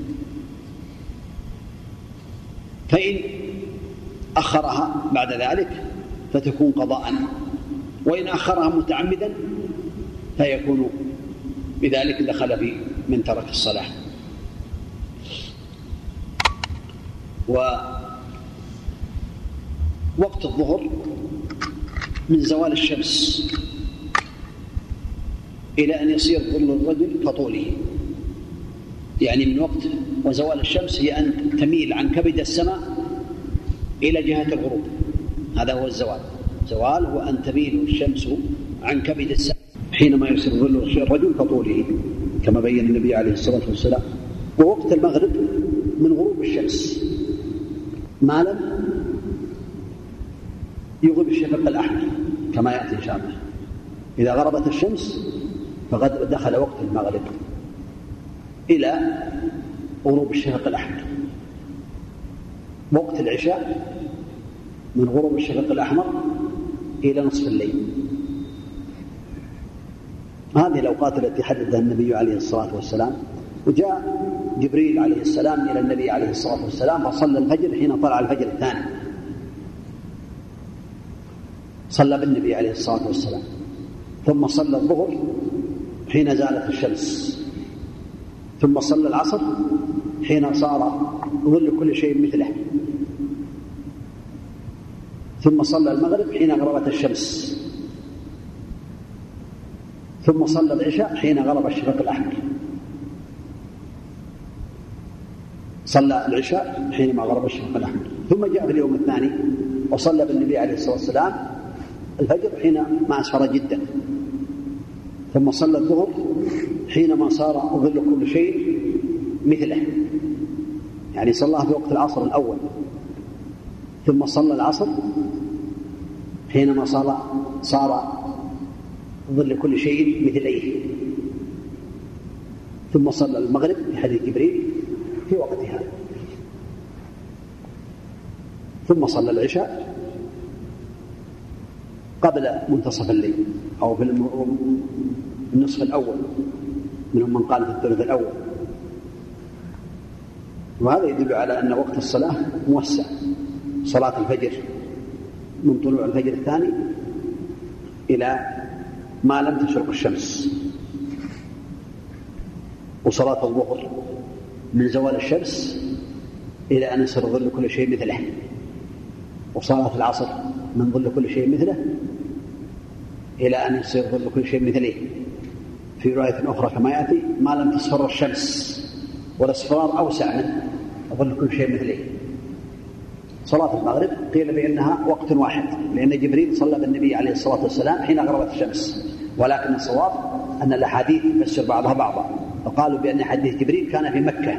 فإن أخرها بعد ذلك فتكون قضاء، وإن أخرها متعمدا فيكون بذلك دخل في من ترك الصلاة. ووقت الظهر من زوال الشمس إلى أن يصير ظل الرجل كطوله، يعني من وقت وزوال الشمس هي أن تميل عن كبد السماء إلى جهة الغروب، هذا هو الزوال. زوال هو أن تميل الشمس عن كبد السماء حينما يصير ظل الرجل كطوله كما بين النبي عليه الصلاة والسلام. ووقت المغرب من غروب الشمس ما لم يغرب الشفق الأحمر كما يأتي إن شاء الله. إذا غربت الشمس فقد دخل وقت المغرب إلى غروب الشفق الأحمر. وقت العشاء من غروب الشفق الأحمر إلى نصف الليل. هذه الأوقات التي حددها النبي عليه الصلاة والسلام. وجاء جبريل عليه السلام إلى النبي عليه الصلاة والسلام فصلى الفجر حين طلع الفجر الثاني، صلى بالنبي عليه الصلاة والسلام، ثم صلى الظهر حين زالت الشمس، ثم صلى العصر حين صار ظل كل شيء مثله، ثم صلى المغرب حين غربت الشمس، ثم صلى العشاء حين غرب الشفق الأحمر. صلى العشاء حينما غرب الشفق الأحمر، ثم جاء في اليوم الثاني وصلى بالنبي عليه الصلاة والسلام الفجر حين ما أسفر جدا، ثم صلى الظهر حينما صار ظل كل شيء مثله، يعني صلاه في وقت العصر الأول، ثم صلى العصر حينما صار صار ظل كل شيء مثليه، ثم صلى المغرب في حديث جبريل في وقتها، ثم صلى العشاء قبل منتصف الليل أو في النصف الأول، منهم من قال في الثلث الأول. وهذا يدل على أن وقت الصلاة موسع. صلاة الفجر من طلوع الفجر الثاني إلى ما لم تشرق الشمس، وصلاة الظهر من زوال الشمس إلى أن يصير ظل كل شيء مثله، وصلاة العصر من ظل كل شيء مثله إلى أن يصير ظل كل شيء مثله. في رواية أخرى كما يأتي ما لم تصفر الشمس، والاصفرار أوسع من ظل كل شيء مثله. صلاة المغرب قيل بأنها وقت واحد، لأن جبريل صلى بالنبي عليه الصلاة والسلام حين غربت الشمس، ولكن الصواب أن الأحاديث تفسر بعضها بعضا، فقالوا بأن حديث جبريل كان في مكة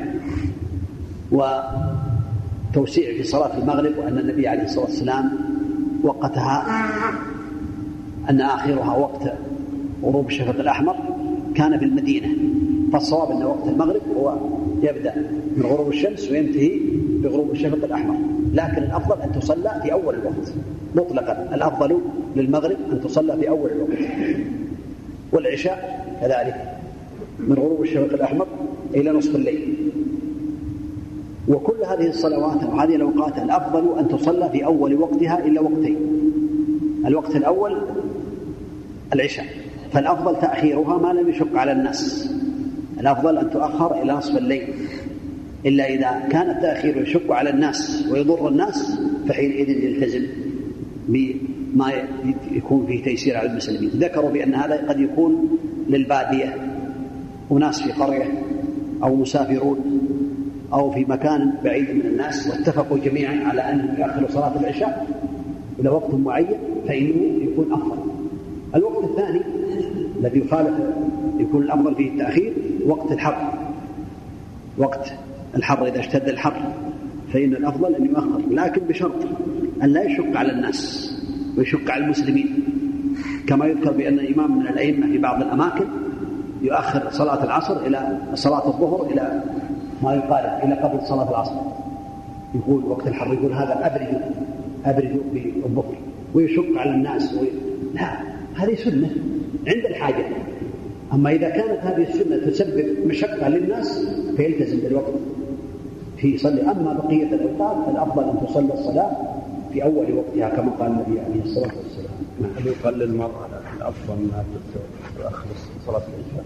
وتوسيع في صلاة المغرب، وأن النبي عليه الصلاة والسلام وقتها أن آخرها وقت غروب الشفق الأحمر كان في المدينة. فالصواب أن وقت المغرب هو يبدأ من غروب الشمس وينتهي بغروب الشفق الأحمر، لكن الأفضل أن تصلى في أول الوقت مطلقا. الأفضل للمغرب أن تصلى في أول الوقت، والعشاء كذلك من غروب الشفق الأحمر إلى نصف الليل. وكل هذه الصلوات وهذه الأوقات الأفضل أن تصلى في أول وقتها إلا وقتين. الوقت الأول العشاء، فالأفضل تأخيرها ما لم يشق على الناس. الأفضل أن تؤخر إلى نصف الليل، إلا إذا كان التأخير يشق على الناس ويضر الناس فحينئذ يلتزم بما يكون فيه تيسير على المسلمين. ذكروا بأن هذا قد يكون للبادية، وناس في قرية أو مسافرون أو في مكان بعيد من الناس واتفقوا جميعا على أن يأخروا صلاة العشاء إلى وقت معين فإنه يكون أفضل. الوقت الثاني الذي يخالف يكون الأفضل فيه التأخير وقت الحر. وقت الحر إذا اشتد الحر فإن الأفضل أن يؤخر، لكن بشرط أن لا يشق على الناس ويشق على المسلمين، كما يذكر بأن الإمام من الأئمة في بعض الأماكن يؤخر صلاة العصر إلى صلاة الظهر إلى ما يقارب إلى قبل صلاة العصر. يقول وقت الحر يقول هذا أبرد أبرد بالظهر ويشق على الناس وي... لا، هذه سنة عند الحاجة. أما إذا كانت هذه السنة تسبب مشقة للناس فيلتزم بالوقت في صلي. أما بقية الأوقات الأفضل أن تصلي الصلاة في أول وقتها كما قال النبي عليه الصلاة والسلام. هل يقال للمرأة الأفضل أنها تؤخر صلاة العشاء؟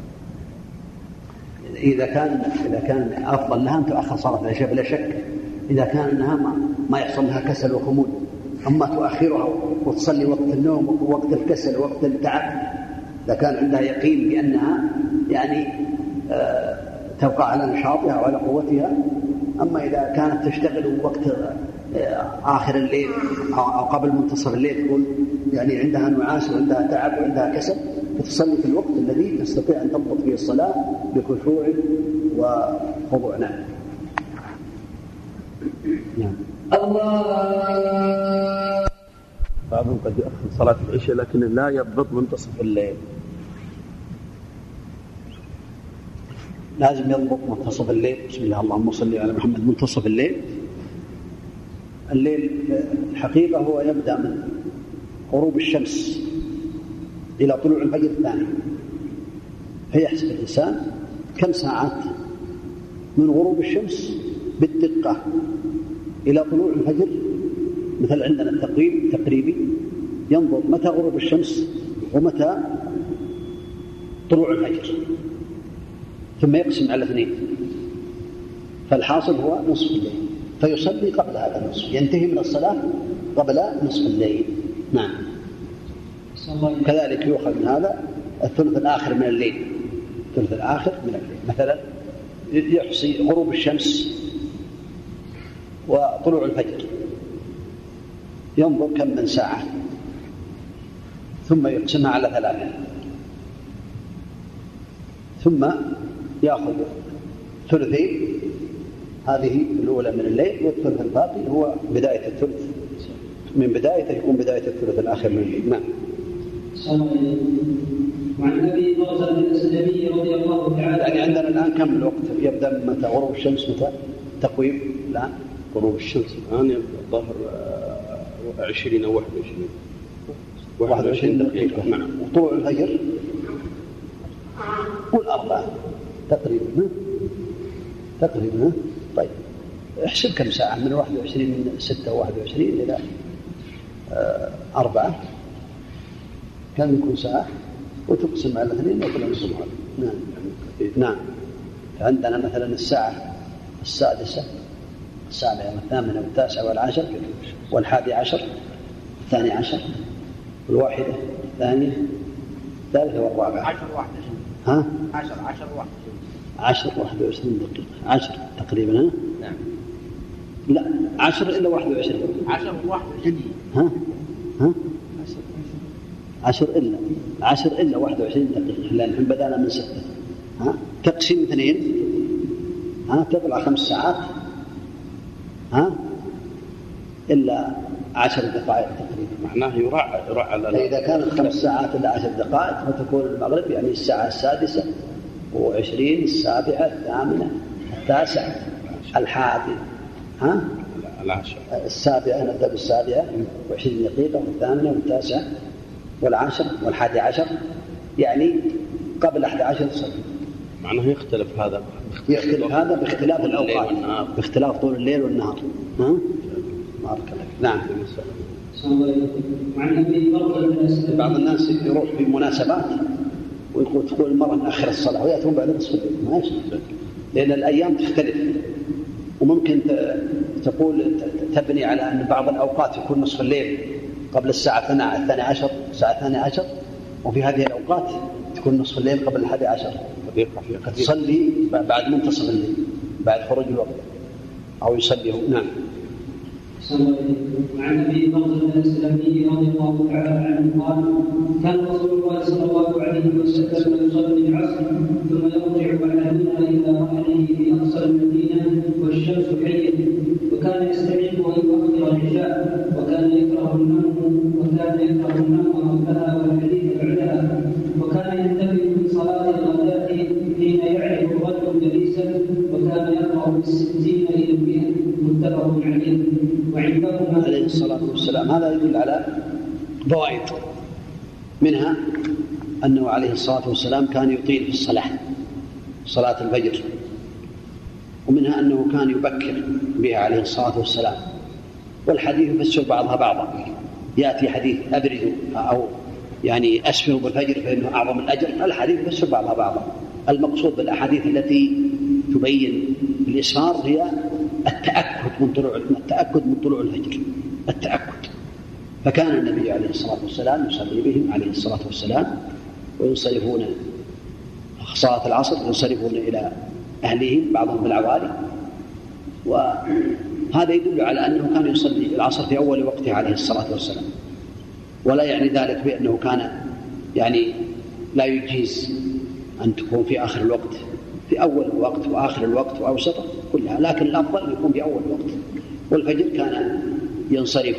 إذا كان إذا كان أفضل لها أن تؤخر صلاة العشاء بلا شك، إذا كان أنها ما, ما يحصل لها كسل وخمول. أما تؤخرها وتصلي وقت النوم ووقت الكسل ووقت التعب، إذا كان عندها يقين بأنها يعني آه تبقى على نشاطها وعلى قوتها. أما إذا كانت تشتغل وقت آه آخر الليل أو قبل منتصف الليل تقول يعني عندها نعاس وعندها تعب وعندها كسل، فتصلي في الوقت الذي تستطيع أن تضبط فيه الصلاة بخشوع وخضوع. نعم. نعم. الله. بعضهم قد يؤخر صلاة العشاء لكن لا يضبط منتصف الليل. لازم يضبط منتصف الليل. بسم الله اللهم صل على محمد. منتصف الليل، الليل الحقيقة هو يبدأ من غروب الشمس إلى طلوع الفجر الثاني، فيحسب الإنسان كم ساعات من غروب الشمس بالدقة إلى طلوع الفجر. مثل عندنا التقويم تقريبي، ينظر متى غروب الشمس ومتى طلوع الفجر، ثم يقسم على اثنين، فالحاصل هو نصف الليل، فيصلي قبل هذا النصف، ينتهي من الصلاة قبل نصف الليل. نعم. كذلك يؤخذ من هذا الثلث الآخر من الليل. الثلث الآخر من الليل مثلا يحصي غروب الشمس وطلوع الفجر، ينظر كم من ساعة ثم يقسمها على ثلاثة، ثم يأخذ ثلثين، هذه الأولى من الليل، والثلث الباقي هو بداية الثلث، من بدايته يكون بداية الثلث الآخر من الليل. نعم. وعن أبي برزة الأسلمي رضي الله تعالى. يعني عندنا الآن كم الوقت يبدأ متى غروب الشمس؟ متى تقويم الآن غروب الشمس؟ الآن يبدأ الظهر عشرين أو واحد وعشرين واحد وعشرين دقيقة. نعم. وطلوع الفجر قول أربعة تقريبا تقريبا. طيب احسب كم ساعة من واحد وعشرين، من ستة وواحد وعشرين إلى أربعة كم يكون ساعة، وتقسم على اثنين وكل نصف. نعم. نعم. عندنا مثلا الساعة السادسة، السابعة والثامنة والتاسعة والعاشر والحادي عشر، الثاني عشر، والواحدة، الثانية، الثالثة والرابعة. عشر واحد ها؟ عشر عشر واحد عشر واحد وعشرين دقيقة. عشر تقريبا. ها؟ نعم. لا عشر إلا واحد وعشرين. عشر واحد وعشرين. ها؟ ها؟ عشر إلا عشر إلا واحد وعشرين دقيقة، لأن نحن بدأنا من ستة. ها؟ تقسيم اثنين، ها؟ تطلع خمس ساعات، ها؟ إلا عشر دقائق تقريبا. معناه يراعى يراعى على. إذا كانت خمس ساعات إلا عشر دقائق فتكون المغرب يعني الساعة السادسة وعشرين، السابعة، الثامنة، التاسعة، الحادي، ها؟ العاشر السابعة نبدأ بالسابعة وعشرين دقيقة والثامنة والتاسعة والعاشر والحادي عشر، يعني قبل أحد عشر صفر. معناه يختلف هذا يختلف هذا باختلاف الأوقات، باختلاف طول الليل والنهار. ها؟ بارك الله. نعم. بعض الناس يروح في مناسبات ويقول تقول المرأة نأخر الصلاة ويأتون بعد نصف الليل، ما يصير، لأن الأيام تختلف، وممكن تقول تبني على أن بعض الأوقات يكون نصف الليل قبل الساعة الثانية عشر، الساعة الثانية عشر، وفي هذه الأوقات تكون نصف الليل قبل الحادي عشر، تصلي بعد منتصف الليل بعد خروج الوقت أو يصلي. نعم. عن ابي بكر الاسلمي رضي الله تعالى عنه قال: كان رسول الله صلى الله عليه وسلم يصلي العصر ثم يرجع احدنا الى رحله في اقصى المدينه والشمس حيه، وكان يستحب ان يؤخر العشاء، وكان يكره النوم وكان يكره النوم قبلها والحديث بعدها، وكان ينتبه من صلاه الغداة حين يعرف الرجل جليسا، وكان يقرا بالستين الى المئة، متفق عليه. عليه الصلاة والسلام. هذا يدل على فوائد، منها أنه عليه الصلاة والسلام كان يطيل في الصلاة، صلاة الفجر، ومنها أنه كان يبكر بها عليه الصلاة والسلام. والحديث يفسر بعضها بعضا، يأتي حديث أبرد أو يعني أسفر بالفجر فإنه أعظم الأجر، الحديث يفسر بعضها بعضا. المقصود بالأحاديث التي تبين الإسفار هي التأكد من طلوع التأكد من طلوع الفجر، التأكد. فكان النبي عليه الصلاة والسلام يصلي بهم عليه الصلاة والسلام، وينصرفون صلاة العصر ينصرفون إلى أهلهم بعضهم بالعوالي، وهذا يدل على أنه كان يصلي العصر في أول وقته عليه الصلاة والسلام، ولا يعني ذلك بأنه كان يعني لا يجيز أن تكون في آخر الوقت، في أول الوقت وآخر الوقت وأوسطه كلها، لكن الأفضل يكون في أول الوقت. والفجر كان ينصرف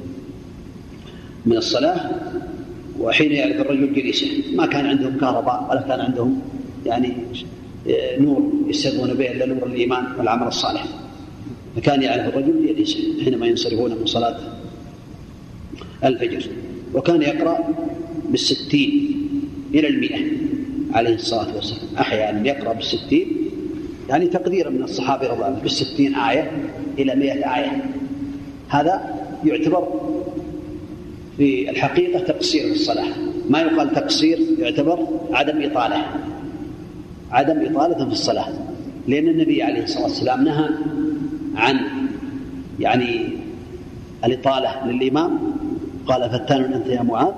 من الصلاة وحين يعرف الرجل جليسه، ما كان عندهم كهرباء ولا كان عندهم يعني نور يستغون به إلا نور الإيمان والعمل الصالح، فكان يعرف الرجل جليسه حينما ينصرفون من صلاة الفجر. وكان يقرأ بالستين إلى المئة عليه الصلاة والسلام، أحيانا يقرأ بالستين، يعني تقديرا من الصحابة رضي الله عنهم بالستين آية إلى مئة آية. هذا يعتبر في الحقيقة تقصير في الصلاة، ما يقال تقصير، يعتبر عدم إطالة، عدم إطالة في الصلاة، لأن النبي عليه الصلاة والسلام نهى عن يعني الإطالة للإمام، قال: فتان أنت يا معاذ.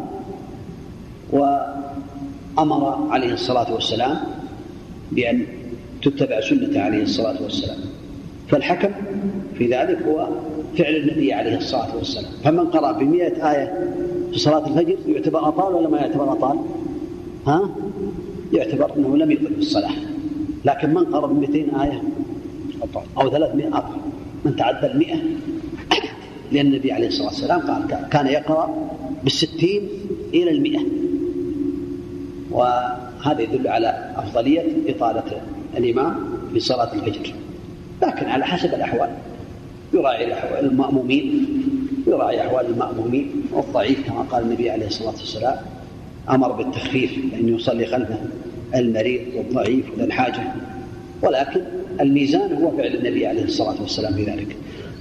وأمر عليه الصلاة والسلام بأن تتبع سنة عليه الصلاة والسلام، فالحكم في ذلك هو فعل النبي عليه الصلاة والسلام. فمن قرأ بمئة آية في صلاة الفجر يعتبر أطال ولا ما يعتبر أطال؟ ها؟ يعتبر أنه لم يطل في الصلاة. لكن من قرأ بمئتين آية أو ثلاثمائة أطال، من تعدى المئة، لأن النبي عليه الصلاة والسلام قال كان يقرأ بالستين إلى المئة، وهذا يدل على أفضلية إطالة الإمام في صلاة الفجر، لكن على حسب الأحوال، يراعي أحوال المأمومين، يراعي أحوال المأمومين. والضعيف كما قال النبي عليه الصلاة والسلام أمر بالتخفيف، لأنه يصلي خلفه المريض والضعيف وذا الحاجة، ولكن الميزان هو فعل النبي عليه الصلاة والسلام في ذلك.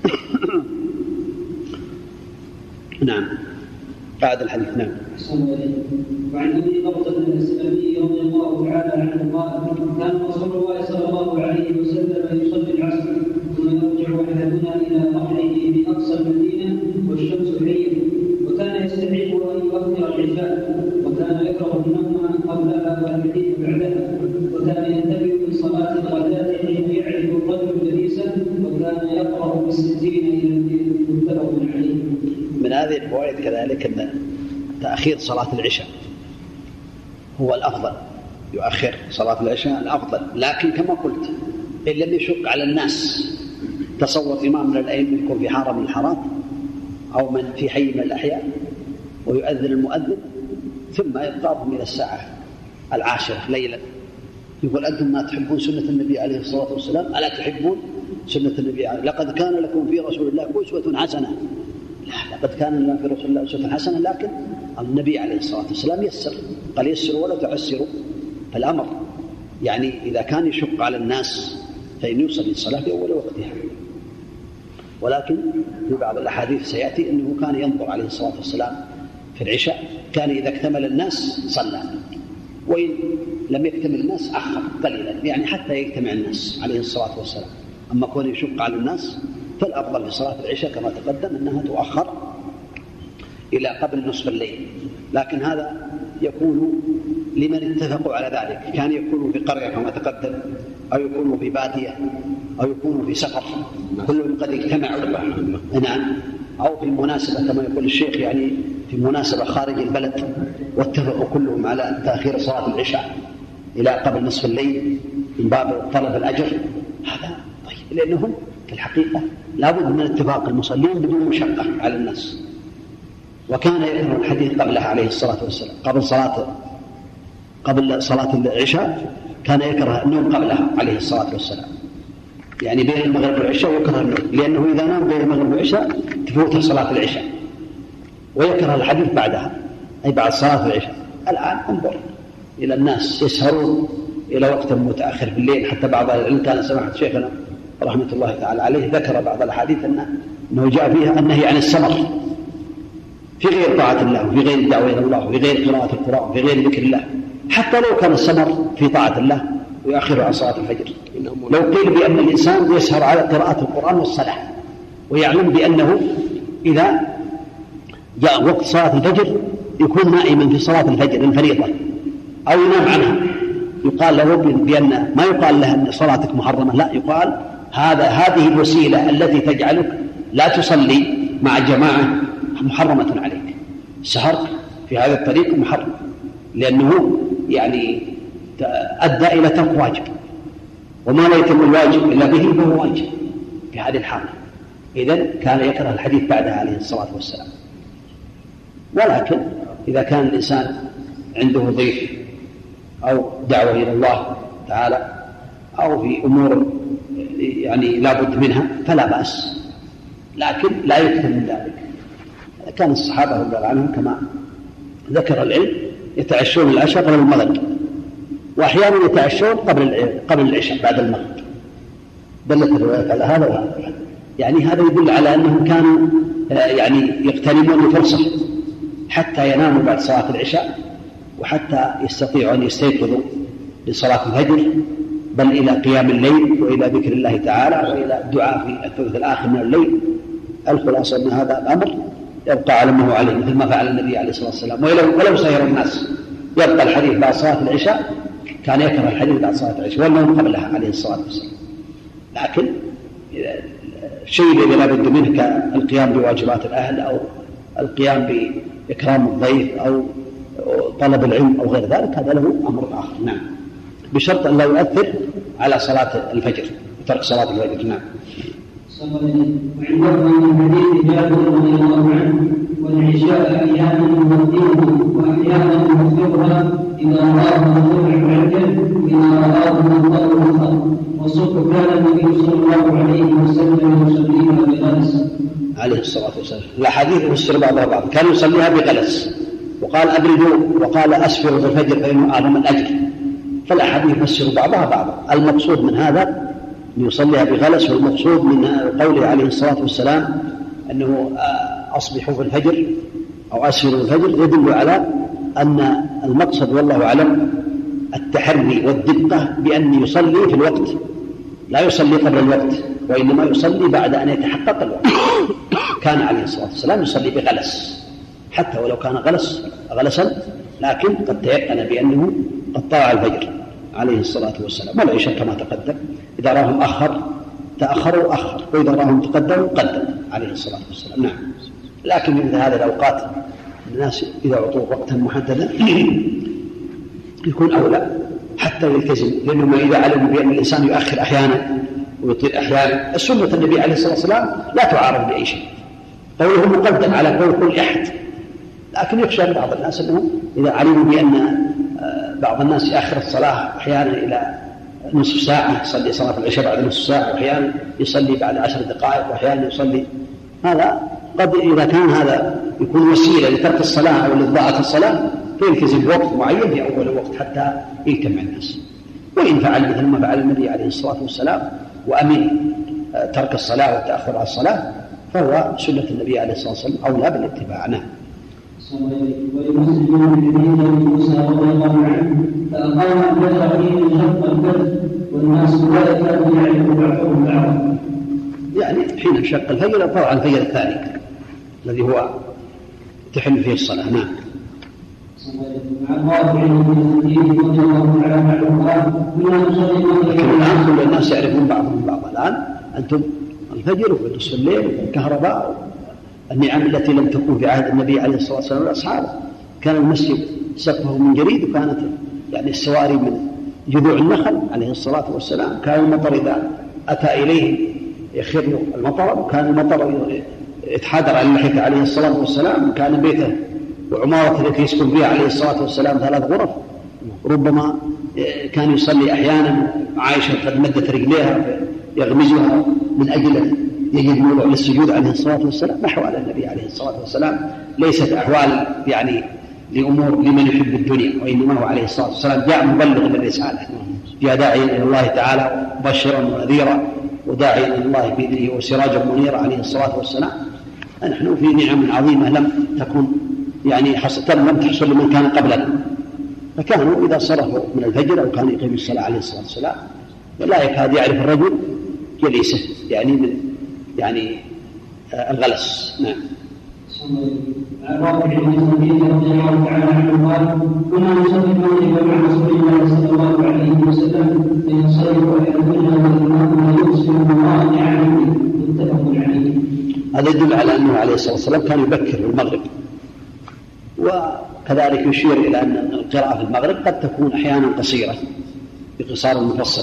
نعم. بعد الحديث. نعم. وعن ابي بكر الاسلمي رضي الله تعالى عنه قال: كان رسول الله صلى الله عليه وسلم يصلي العصر ثم يرجع احدنا الى رحله في اقصى المدينه والشمس حيه، وكان يستحب ان يؤخر العشاء، وكان يكره النوم قبلها والحديث بعدها، وكان ينتبه من صلاه الغداة حين يعرف الرجل جليسا، وكان يقرا بالستين الى المئة، متفق عليه. من هذه الفوائد كذلك أن تأخير صلاة العشاء هو الأفضل، يؤخر صلاة العشاء الأفضل، لكن كما قلت إن لم يشق على الناس. تصور إمام من الأئمة يكون في حارة من الحارات أو من في حي من الأحياء ويؤذن المؤذن ثم يبقاهم إلى الساعة العاشرة ليلا، يقول: أنتم ما تحبون سنة النبي عليه الصلاة والسلام؟ ألا تحبون سنة النبي عليه لقد كان لكم في رسول الله أسوة حسنة. لا، لقد كان لكم في رسول الله أسوة حسنة، لكن النبي عليه الصلاة والسلام يسر، قال يسروا ولا تعسروا. فالأمر يعني إذا كان يشق على الناس فإن يصلي الصلاة في أول وقتها. ولكن في بعض الأحاديث سيأتي أنه كان ينظر عليه الصلاة والسلام في العشاء، كان إذا اكتمل الناس صلى، وإن لم يكتمل الناس أخر قليلا، يعني حتى يجتمع الناس عليه الصلاة والسلام. أما كون يشق على الناس فالأفضل في صلاة العشاء كما تقدم أنها تؤخر إلى قبل نصف الليل، لكن هذا يكون لمن اتفقوا على ذلك، كان يكون في قرية كما تقدم، أو يكون في بادية، أو يكون في سفر، كلهم قد اجتمعوا. نعم، أو في مناسبة كما يقول الشيخ، يعني في مناسبة خارج البلد واتفقوا كلهم على تأخير صلاة العشاء إلى قبل نصف الليل من باب طلب الأجر. هذا طيب، لأنهم في الحقيقة لابد من اتفاق المصلين بدون مشقة على الناس. وكان يكره الحديث قبلها عليه الصلاة والسلام، قبل صلاة قبل صلاة العشاء كان يكره النوم قبلها عليه الصلاة والسلام، يعني بين المغرب والعشاء يكره النوم، لأنه إذا نام بين المغرب والعشاء تفوت صلاة العشاء. ويكره الحديث بعدها، أي بعد صلاة العشاء. الآن انظر إلى الناس يسهرون إلى وقت متأخر في الليل، حتى بعض العلم كان سماحة شيخنا رحمة الله تعالى عليه ذكر بعض الحديث أنه جاء فيها النهي عن السمر في غير طاعة الله، وفي غير الدعوة إلى الله، وفي غير قراءة القرآن، وفي غير ذكر الله، حتى لو كان السمر في طاعة الله ويأخر عن صلاة الفجر. لو قيل بأن الإنسان يسهر على قراءة القرآن والصلاة، ويعلم بأنه إذا جاء وقت صلاة الفجر يكون نائما في صلاة الفجر الفريضة أو ينام عنها، يقال له بأن ما يقال له أن صلاتك محرمة، لا، يقال هذا هذه الوسيلة التي تجعلك لا تصلي مع جماعة محرمة عليك. السهر في هذا الطريق محرم، لأنه يعني أدى إلى ترك واجب، وما لا يتم الواجب إلا به فهو واجب في هذه الحالة. إذن كان يكره الحديث بعدها عليه الصلاة والسلام. ولكن إذا كان الإنسان عنده ضيف أو دعوة إلى الله تعالى أو في أمور يعني لا بد منها فلا بأس، لكن لا يكثر من ذلك. كان الصحابة رضي الله عنهم كما ذكر العلم يتعشون العشاء قبل المغرب، وأحيانا يتعشون قبل قبل العشاء بعد المغرب. دلت الروايات على هذا وهذا، يعني هذا يدل على أنهم كانوا يعني يغتنمون الفرصة حتى يناموا بعد صلاة العشاء، وحتى يستطيعوا أن يستيقظوا لصلاة الفجر، بل إلى قيام الليل وإلى ذكر الله تعالى وإلى الدعاء في الثلث الآخر من الليل. الخلاصة أن هذا الأمر يبقى على ما هو عليه، مثل ما فعل النبي عليه الصلاة والسلام. ولو, ولو سير الناس يبقى الحديث بعد صلاة العشاء، كان يكره الحديث بعد صلاة العشاء والنوم قبلها عليه الصلاة والسلام. لكن الشيء الذي لا بد منه كالقيام بواجبات الأهل أو القيام بإكرام الضيف أو طلب العلم أو غير ذلك، هذا له أمر آخر. نعم، بشرط أن لا يؤثر على صلاة الفجر وترك صلاة الفجر. نعم. وعندما من حديث جابر رضي الله عنه والعشاء أحيانا يؤديه وأحيانا يؤثرها إذا رآه مطلع معجل وإذا رآه مطلع مطلع، والصبح كان النبي صلى الله عليه وسلم يصليها بغلس عليه الصلاة والسلام. الأحاديث يفسر بعضها بعض، كان يصليها بغلس، وقال أبردوا، وقال أسفروا بالفجر فإنه أعظم الأجر. فالأحاديث يفسر بعضها بعضا. المقصود من هذا أن يصليها بغلس، والمقصود من قوله عليه الصلاة والسلام أنه أصبحوا في الفجر أو أسفروا الفجر، يدل على أن المقصد والله أعلم التحري والدقة بأن يصلي في الوقت، لا يصلي قبل الوقت، وإنما يصلي بعد أن يتحقق الوقت. كان عليه الصلاة والسلام يصلي بغلس، حتى ولو كان غلس غلسا، لكن قد تيقن بأنه قد طلع الفجر عليه الصلاة والسلام. ولا يشك كما تقدم، إذا راهم أخر تأخروا أخر، وإذا راهم تقدموا قدم عليه الصلاة والسلام. نعم. لكن مثل هذه الأوقات الناس إذا أعطوا وقتا محددا يكون أولى حتى يلتزم، لأنه إذا علموا بأن الإنسان يؤخر أحيانا ويطيل أحيانا، السنة النبي عليه الصلاة والسلام لا تعارض بأي شيء، قوله مقدم على قول كل أحد. لكن يخشى من بعض الناس أنه إذا علموا بأن بعض الناس يأخر الصلاة أحيانا إلى نصف ساعة، يصلي صلاة العشاء بعد نصف ساعة، وأحيانا يصلي بعد عشر دقائق، وأحيانا يصلي. هذا قد إذا كان هذا يكون وسيلة لترك الصلاة أو لإضاعة الصلاة فيلتزم بوقت معين في أول الوقت حتى يجتمع الناس. وإن فعل مثل ما فعل النبي عليه الصلاة والسلام وأمن ترك الصلاة والتأخر عن الصلاة فهو سنة النبي عليه الصلاة والسلام أولى بالاتباع. نعم. ولمسلم من موسى رضي الله عنه فأقام الفجر حين انشق الفجر والناس لا يكاد يعرف بعضهم بعضا. يعني حين انشق الفجر طلع الفجر الثاني الذي هو تحل فيه الصلاة. نعم. لكن الآن كل الناس يعرفون بعضهم بعضا. الآن أنتم الفجر ونصف الليل والكهرباء النعم التي لم تكن في عهد النبي عليه الصلاة والسلام والأصحاب. كان المسجد سقفه من جريد، وكانت يعني السواري من جذوع النخل عليه الصلاة والسلام. كان المطر إذا أتى إليه يخر المطر، وكان المطر يتحادر على اللحية عليه الصلاة والسلام. كان بيته وعمارة التي يسكن فيها عليه الصلاة والسلام ثلاث غرف. ربما كان يصلي أحيانا عائشة قد مدت رجليها يغمزها من أجل يجد موضع للسجود عليه الصلاة والسلام. أحوال النبي عليه الصلاة والسلام ليست أحوال يعني لأمور لمن يحب الدنيا، وإنما هو عليه الصلاة والسلام جاء مبلغ بالرسالة، جاء داعيا إلى الله تعالى مبشرا ونذيرا وداعيا إلى الله بإذنه وسراجا منيرا عليه الصلاة والسلام. نحن في نعم عظيمة لم تكن يعني حصل لم تحصل لمن كان قبلنا. فكانوا إذا صرفوا من الفجر أو كان يقيم الصلاة عليه الصلاة والسلام ولا يكاد يعرف الرجل جليسه يعني من يعني آه الغلس. نعم. عن رافع بن خديجة رضي الله تعالى عنه قال: كنا نصلي المغرب مع رسول الله صلى الله عليه وسلم فينصرف أحدنا والإمام يصبح مراجعا متفق عليه. هذا يدل على أنه عليه الصلاة والسلام كان يبكر في المغرب، وكذلك يشير إلى أن القراءة في المغرب قد تكون أحيانا قصيرة بقصار مفصل،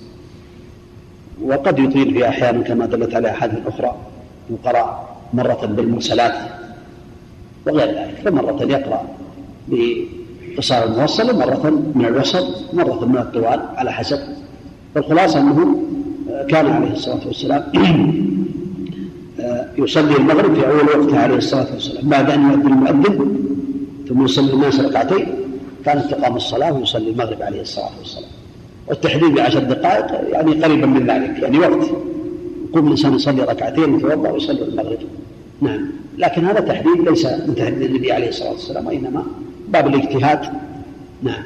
وقد يطيل فيها أحيانا كما دلت على أحاديث أخرى، يقرأ مرة بالمرسلات وغير ذلك، فمرة يقرأ بقصار مفصل ومرة من الوسط مرة من الطوال على حسب. فالخلاصة أنه كان عليه الصلاة والسلام يصلي المغرب في أول وقتها عليه الصلاة والسلام بعد أن يؤذن المؤذن ثم يصلي الناس ركعتين كانت تقام الصلاة ويصلي المغرب عليه الصلاة والسلام. والتحديد بعشر دقائق يعني قريبا من ذلك، يعني وقت يقوم الإنسان يصلي ركعتين يتوضأ ويصلي المغرب. نعم. لكن هذا تحديد ليس من تحديد النبي عليه الصلاة والسلام، وإنما باب الاجتهاد. نعم.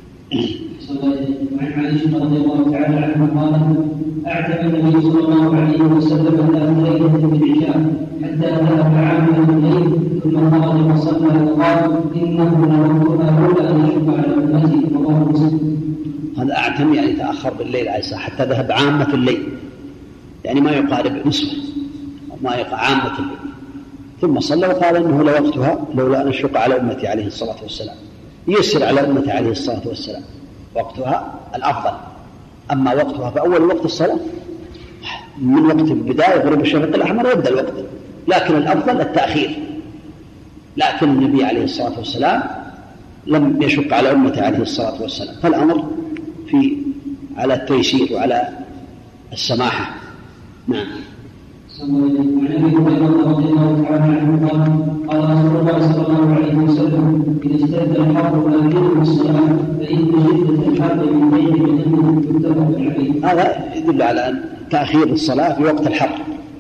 وعن عائشة رضي الله تعالى عنها قالت: أعتم النبي صلى الله عليه وسلم ذات ليلة بالعشاء حتى ذهب عامل الليل ثم خرج فصلى وقال: إنه لوقتها أولى أن يشق على أمتي. رواه مسلم. هذا أعتم يعني تأخر بالليل عليه الصلاة حتى ذهب عامة الليل، يعني ما يقارب نصفه ما يقع عامة الليل، ثم صلى وقال إنه لوقتها لولا أن أشق على أمتي عليه الصلاة والسلام. يسر على أمتي عليه الصلاة والسلام، وقتها الأفضل. أما وقتها فأول وقت الصلاة من وقت البداية غروب الشفق الأحمر يبدأ الوقت، لكن الأفضل التأخير. لكن النبي عليه الصلاة والسلام لم يشق على أمته عليه الصلاة والسلام، فالأمر في على التيسير وعلى السماحة. نعم. وعن ابي هريره رضي الله تعالى عنه قال: قال رسول الله صلى الله عليه وسلم: اذا اشتد الحر فاكلوا الصلاه فان شده الحر من بين جهنم. متفق عليه. هذا يدل على أن تأخير الصلاة في وقت الحر،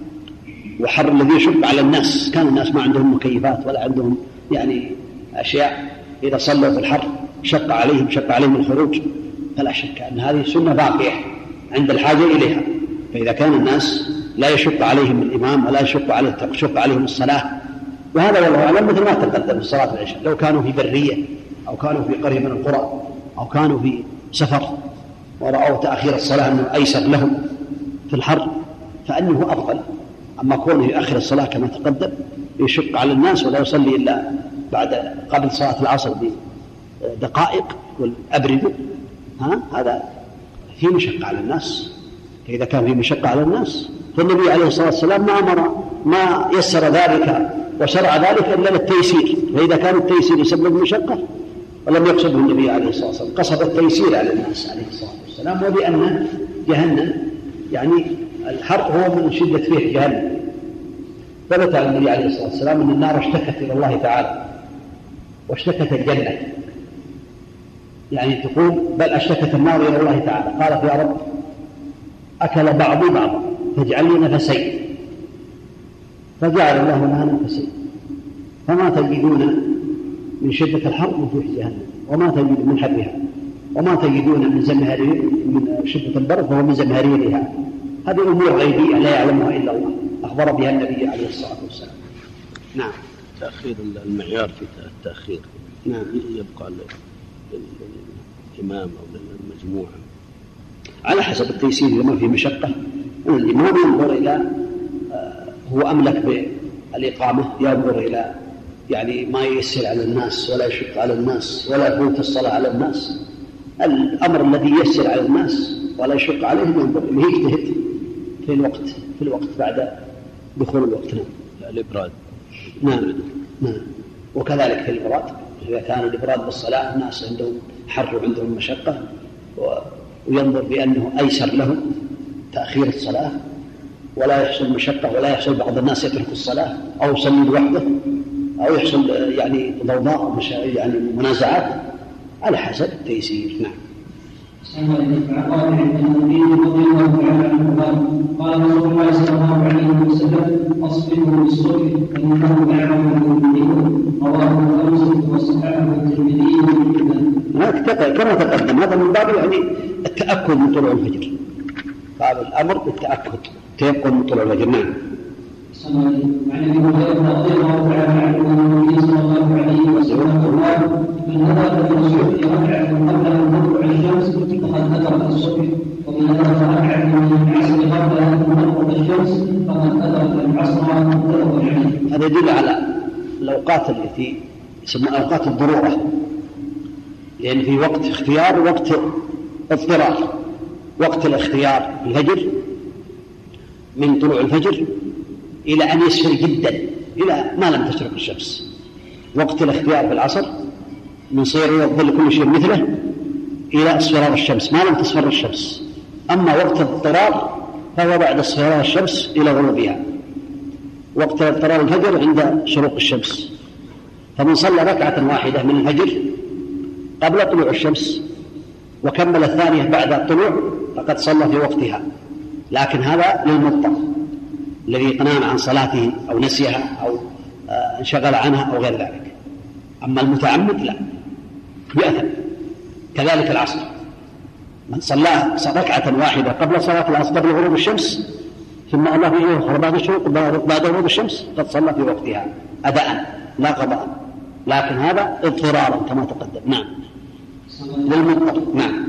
وحر الذي يشق على الناس. كان الناس ما عندهم مكيفات ولا عندهم يعني أشياء، إذا صلوا في الحر شق عليهم شق عليهم الخروج، فلا شك أن هذه سنة باقية عند الحاجة إليها. فإذا كان الناس لا يشق عليهم الإمام ولا يشق عليه تشق عليهم الصلاة، وهذا والله أعلم مثل ما تقدم صلاة العشاء، لو كانوا في برية أو كانوا في قرية من القرى أو كانوا في سفر ورأوا تأخير الصلاة أنه أيسر لهم في الحر فأنه أفضل. أما كونه يؤخر الصلاة كما تقدم يشق على الناس ولا يصلي إلا بعد قبل صلاة العصر بدقائق والأبرد، ها هذا في مشقة على الناس. فإذا كان في مشقة على الناس فالنبي عليه الصلاة والسلام ما أمر ما يسر ذلك وشرع ذلك إلا للتيسير. فإذا كان التيسير يسبب مشقة ولم يقصده النبي عليه الصلاة والسلام، قصد التيسير على الناس عليه الصلاة والسلام. والسلام، وبأن جهنم يعني الحرق هو من شدة فيه جهنم. ثبت عن النبي عليه الصلاة والسلام أن النار اشتكت إلى الله تعالى واشتكت الجنة، يعني تقول بل اشتكت النار إلى الله تعالى، قالت يا رب أكل بعضي بعضا فاجعل لي نفسين، فجعل الله لها نفسين، فما تجدون من شدة الحر من فوح جهنم، وما تجد من حرها، وما تجدون من زمهرير من شدة البرد فهو من زمهريرها. هذه أمور غيبية لا يعلمها إلا الله، أخبر بها النبي عليه الصلاة والسلام. نعم. تأخير المعيار في التأخير، نعم، يبقى للإمام أو للمجموعة على حسب التيسير. لما في مشقة الإمام ينظر إلى هو أملك بالإقامة، ينظر إلى يعني ما ييسر على الناس ولا يشق على الناس ولا يفوت الصلاة على الناس. الأمر الذي ييسر على الناس ولا يشق عليهم ينظر إليه، يجتهد في الوقت في الوقت بعد دخول الوقت. نعم. الإبراد. نعم نعم. وكذلك في الإبراد، إذا كان الإبراد بالصلاة الناس عندهم حر وعندهم مشقة، وينظر بأنه أيسر لهم تأخير الصلاة ولا يحصل مشقة ولا يحصل بعض الناس يترك الصلاة أو يصلي لوحده أو يحصل يعني ضوضاء يعني منازعات، على حسب التيسير. نعم. قال رسول الله صلى الله عليه وسلم اصبروا بالصبر فانه يعلم المؤمنون، رواه الخمسة وصححه الترمذي وابن كما تقدم. هذا من باب يعني التأكد من طلوع الفجر، باب الأمر بالتأكد تيقن من طلوع الفجر. نعم. عن ابي هريره رضي الله تعالى عنه ان النبي صلى الله عليه وسلم قال من هدى بالصبح ركعه قبل ان تطلع الشمس فقد ادرك الصبح، ومن ادرك ركعه من العصر قبل ان تغرب الشمس فقد ادرك العصر متفق عليه. هذا يدل على الاوقات التي يسمى اوقات الضروره، لان في وقت اختيار ووقت اضطرار. وقت الاختيار الفجر من طلوع الفجر إلى أن يسفر جدا إلى ما لم تشرق الشمس. وقت الاختيار في العصر من صير يظل كل شيء مثله إلى اصفرار الشمس ما لم تصفر الشمس. أما وقت الاضطرار فهو بعد اصفرار الشمس إلى غروبها. وقت اضطرار الفجر عند شروق الشمس. فمن صلى ركعة واحدة من الفجر قبل طلوع الشمس وكمل الثانية بعد الطلوع فقد صلى في وقتها، لكن هذا للمضطر الذي نام عن صلاته أو نسيها أو انشغل عنها أو غير ذلك. أما المتعمد لا يأثم. كذلك العصر من صلى ركعة واحدة قبل صلاة العصر قبل غروب الشمس ثم الله يؤخر بعد الشروق بعد غروب الشمس قد صلى في وقتها أداء لا قضاء، لكن هذا اضطرارا كما تقدم. نعم. للمضطر. نعم.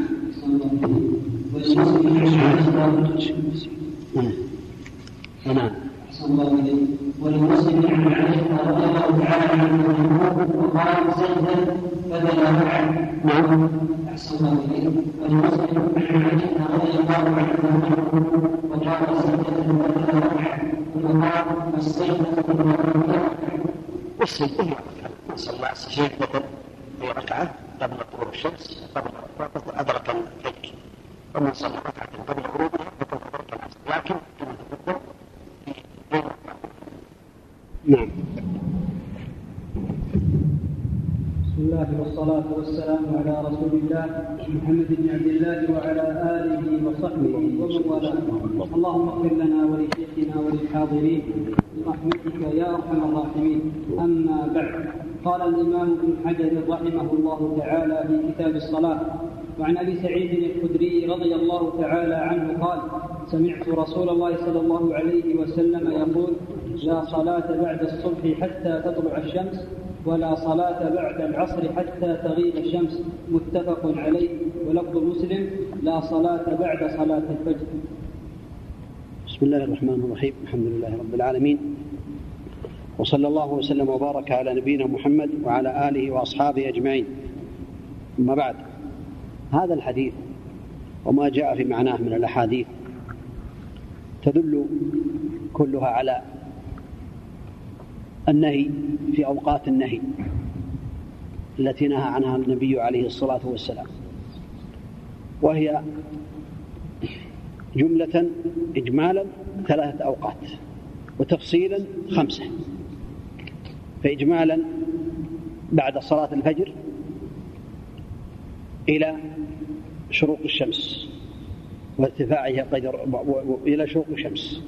نعم. ولمسلم عن عائشة رضي الله تعالى عنها وقال سجدا بدل ركعة. نعم. أحسن الله إليك. ولمسلم عن عائشة رضي الله عنها وقال سجدا بدل ركعة وقال السجدة بدل ركعة. والسجدة هي ركعة. صلى السجدة في ركعة قبل طلوع الشمس قبل أدرك الفجر، ومن صلى ركعة قبل غروبها فقد أدرك العصر، لكن كما تقدم في غير ركعة. نعم. بسم الله والصلاة والسلام على رسول الله محمد بن عبد الله وعلى آله وصحبه ومن والاه. اللهم اغفر لنا ولشيخنا وللحاضرين برحمتك يا أرحم الراحمين. أما بعد، قال الإمام ابن حجر رحمه الله تعالى في كتاب الصلاة: وعن أبي سعيد الخدري رضي الله تعالى عنه قال: سمعت رسول الله صلى الله عليه وسلم يقول: لا صلاة بعد الصبح حتى تطلع الشمس، ولا صلاة بعد العصر حتى تغيب الشمس. متفق عليه. ولفظ مسلم: لا صلاة بعد صلاة الفجر. بسم الله الرحمن الرحيم. الحمد لله رب العالمين، وصلى الله وسلم وبارك على نبينا محمد وعلى آله وأصحابه أجمعين. أما بعد، هذا الحديث وما جاء في معناه من الأحاديث تدل كلها على النهي في أوقات النهي التي نهى عنها النبي عليه الصلاة والسلام. وهي جملة إجمالا ثلاثة أوقات وتفصيلا خمسة. فإجمالا بعد صلاة الفجر إلى شروق الشمس وارتفاعها قدر إلى شروق الشمس،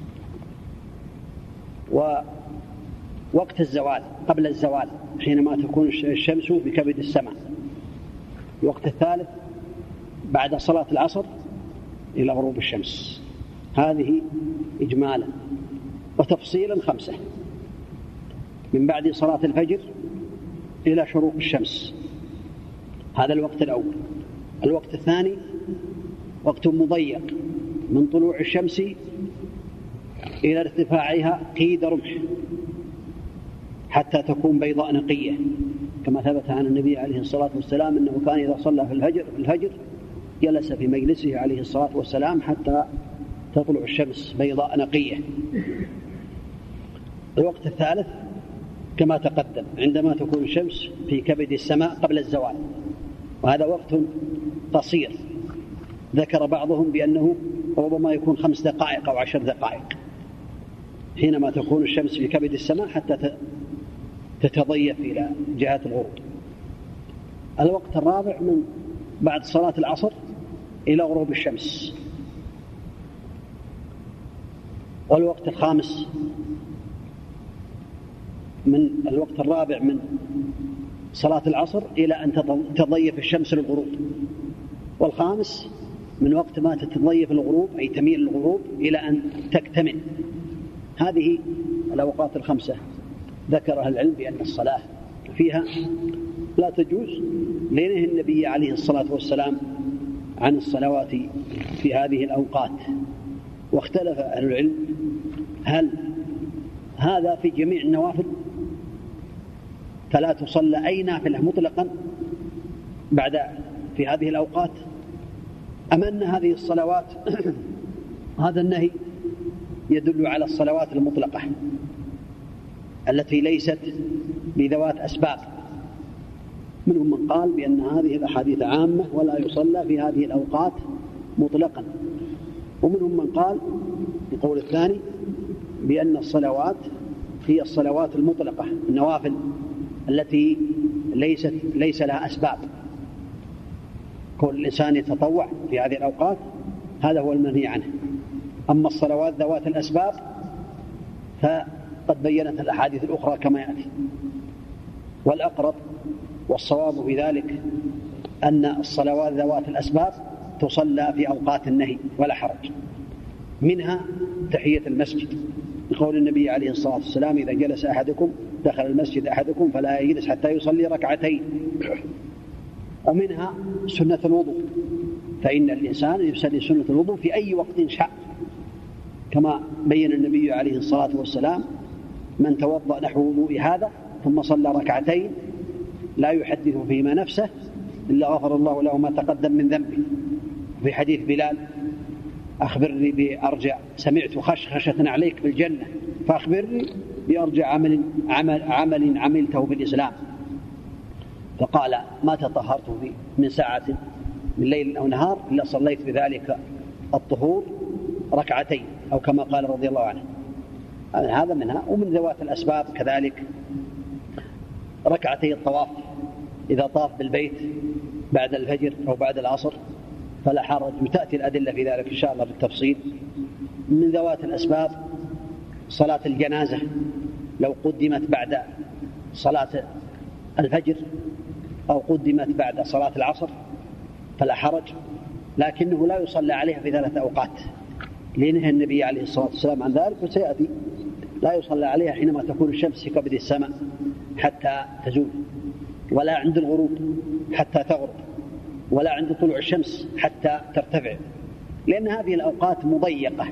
ووقت الزوال قبل الزوال حينما تكون الشمس بكبد السماء. الوقت الثالث بعد صلاة العصر إلى غروب الشمس. هذه إجمالا، وتفصيلا خمسة: من بعد صلاة الفجر إلى شروق الشمس، هذا الوقت الأول. الوقت الثاني وقت مضيق من طلوع الشمس إلى ارتفاعها قيد رمح حتى تكون بيضاء نقية، كما ثبت عن النبي عليه الصلاة والسلام أنه كان إذا صلى في الفجر, في الفجر جلس في مجلسه عليه الصلاة والسلام حتى تطلع الشمس بيضاء نقية. الوقت الثالث كما تقدم عندما تكون الشمس في كبد السماء قبل الزوال، وهذا وقت قصير، ذكر بعضهم بأنه ربما يكون خمس دقائق أو عشر دقائق حينما تكون الشمس في كبد السماء حتى تتضيف إلى جهة الغروب. الوقت الرابع من بعد صلاة العصر إلى غروب الشمس. والوقت الخامس من الوقت الرابع من صلاة العصر إلى أن تضيف الشمس للغروب. والخامس من وقت ما تتضيف الغروب أي تميل الغروب إلى أن تكتمل. هذه الأوقات الخمسة ذكرها العلم بأن الصلاة فيها لا تجوز لنهي النبي عليه الصلاة والسلام عن الصلوات في هذه الأوقات. واختلف أهل العلم هل هذا في جميع النوافل فلا تصلى أي نافلة مطلقا بعد في هذه الأوقات، أم أن هذه الصلوات هذا النهي يدل على الصلوات المطلقة التي ليست بذوات أسباب. منهم من قال بأن هذه الأحاديث عامة ولا يصلى في هذه الأوقات مطلقا، ومنهم من قال القول الثاني بأن الصلوات هي الصلوات المطلقة النوافل التي ليست ليس لها أسباب. كل الإنسان يتطوع في هذه الأوقات هذا هو المنهي عنه. أما الصلوات ذوات الأسباب فقد بينت الأحاديث الأخرى كما يأتي. والأقرب والصواب في ذلك أن الصلوات ذوات الأسباب تصلى في أوقات النهي ولا حرج. منها تحية المسجد لقول النبي عليه الصلاة والسلام: إذا جلس أحدكم دخل المسجد أحدكم فلا يجلس حتى يصلي ركعتين. ومنها سنة الوضوء، فإن الإنسان يصلي سنة الوضوء في أي وقت شاء، كما بين النبي عليه الصلاة والسلام: من توضأ نحو وضوء هذا ثم صلى ركعتين لا يحدث فيما نفسه إلا غفر الله له ما تقدم من ذنبه. في حديث بلال: أخبرني بأرجع سمعت خشخشة عليك في الجنة فأخبرني بأرجع عمل, عمل, عمل عملته بالإسلام. فقال: ما تطهرت من ساعة من ليل أو نهار إلا صليت بذلك الطهور ركعتين، أو كما قال رضي الله عنه. هذا منها. ومن ذوات الأسباب كذلك ركعتي الطواف، إذا طاف بالبيت بعد الفجر أو بعد العصر فلا حرج، وتأتي الأدلة في ذلك إن شاء الله بالتفصيل. من ذوات الأسباب صلاة الجنازة لو قدمت بعد صلاة الفجر أو قدمت بعد صلاة العصر فلا حرج، لكنه لا يصلى عليها في ثلاث أوقات لنهى النبي عليه الصلاة والسلام عن ذلك، وسيأتي. لا يصلى عليها حينما تكون الشمس في كبد السماء حتى تزول، ولا عند الغروب حتى تغرب، ولا عند طلوع الشمس حتى ترتفع، لأن هذه الأوقات مضيقة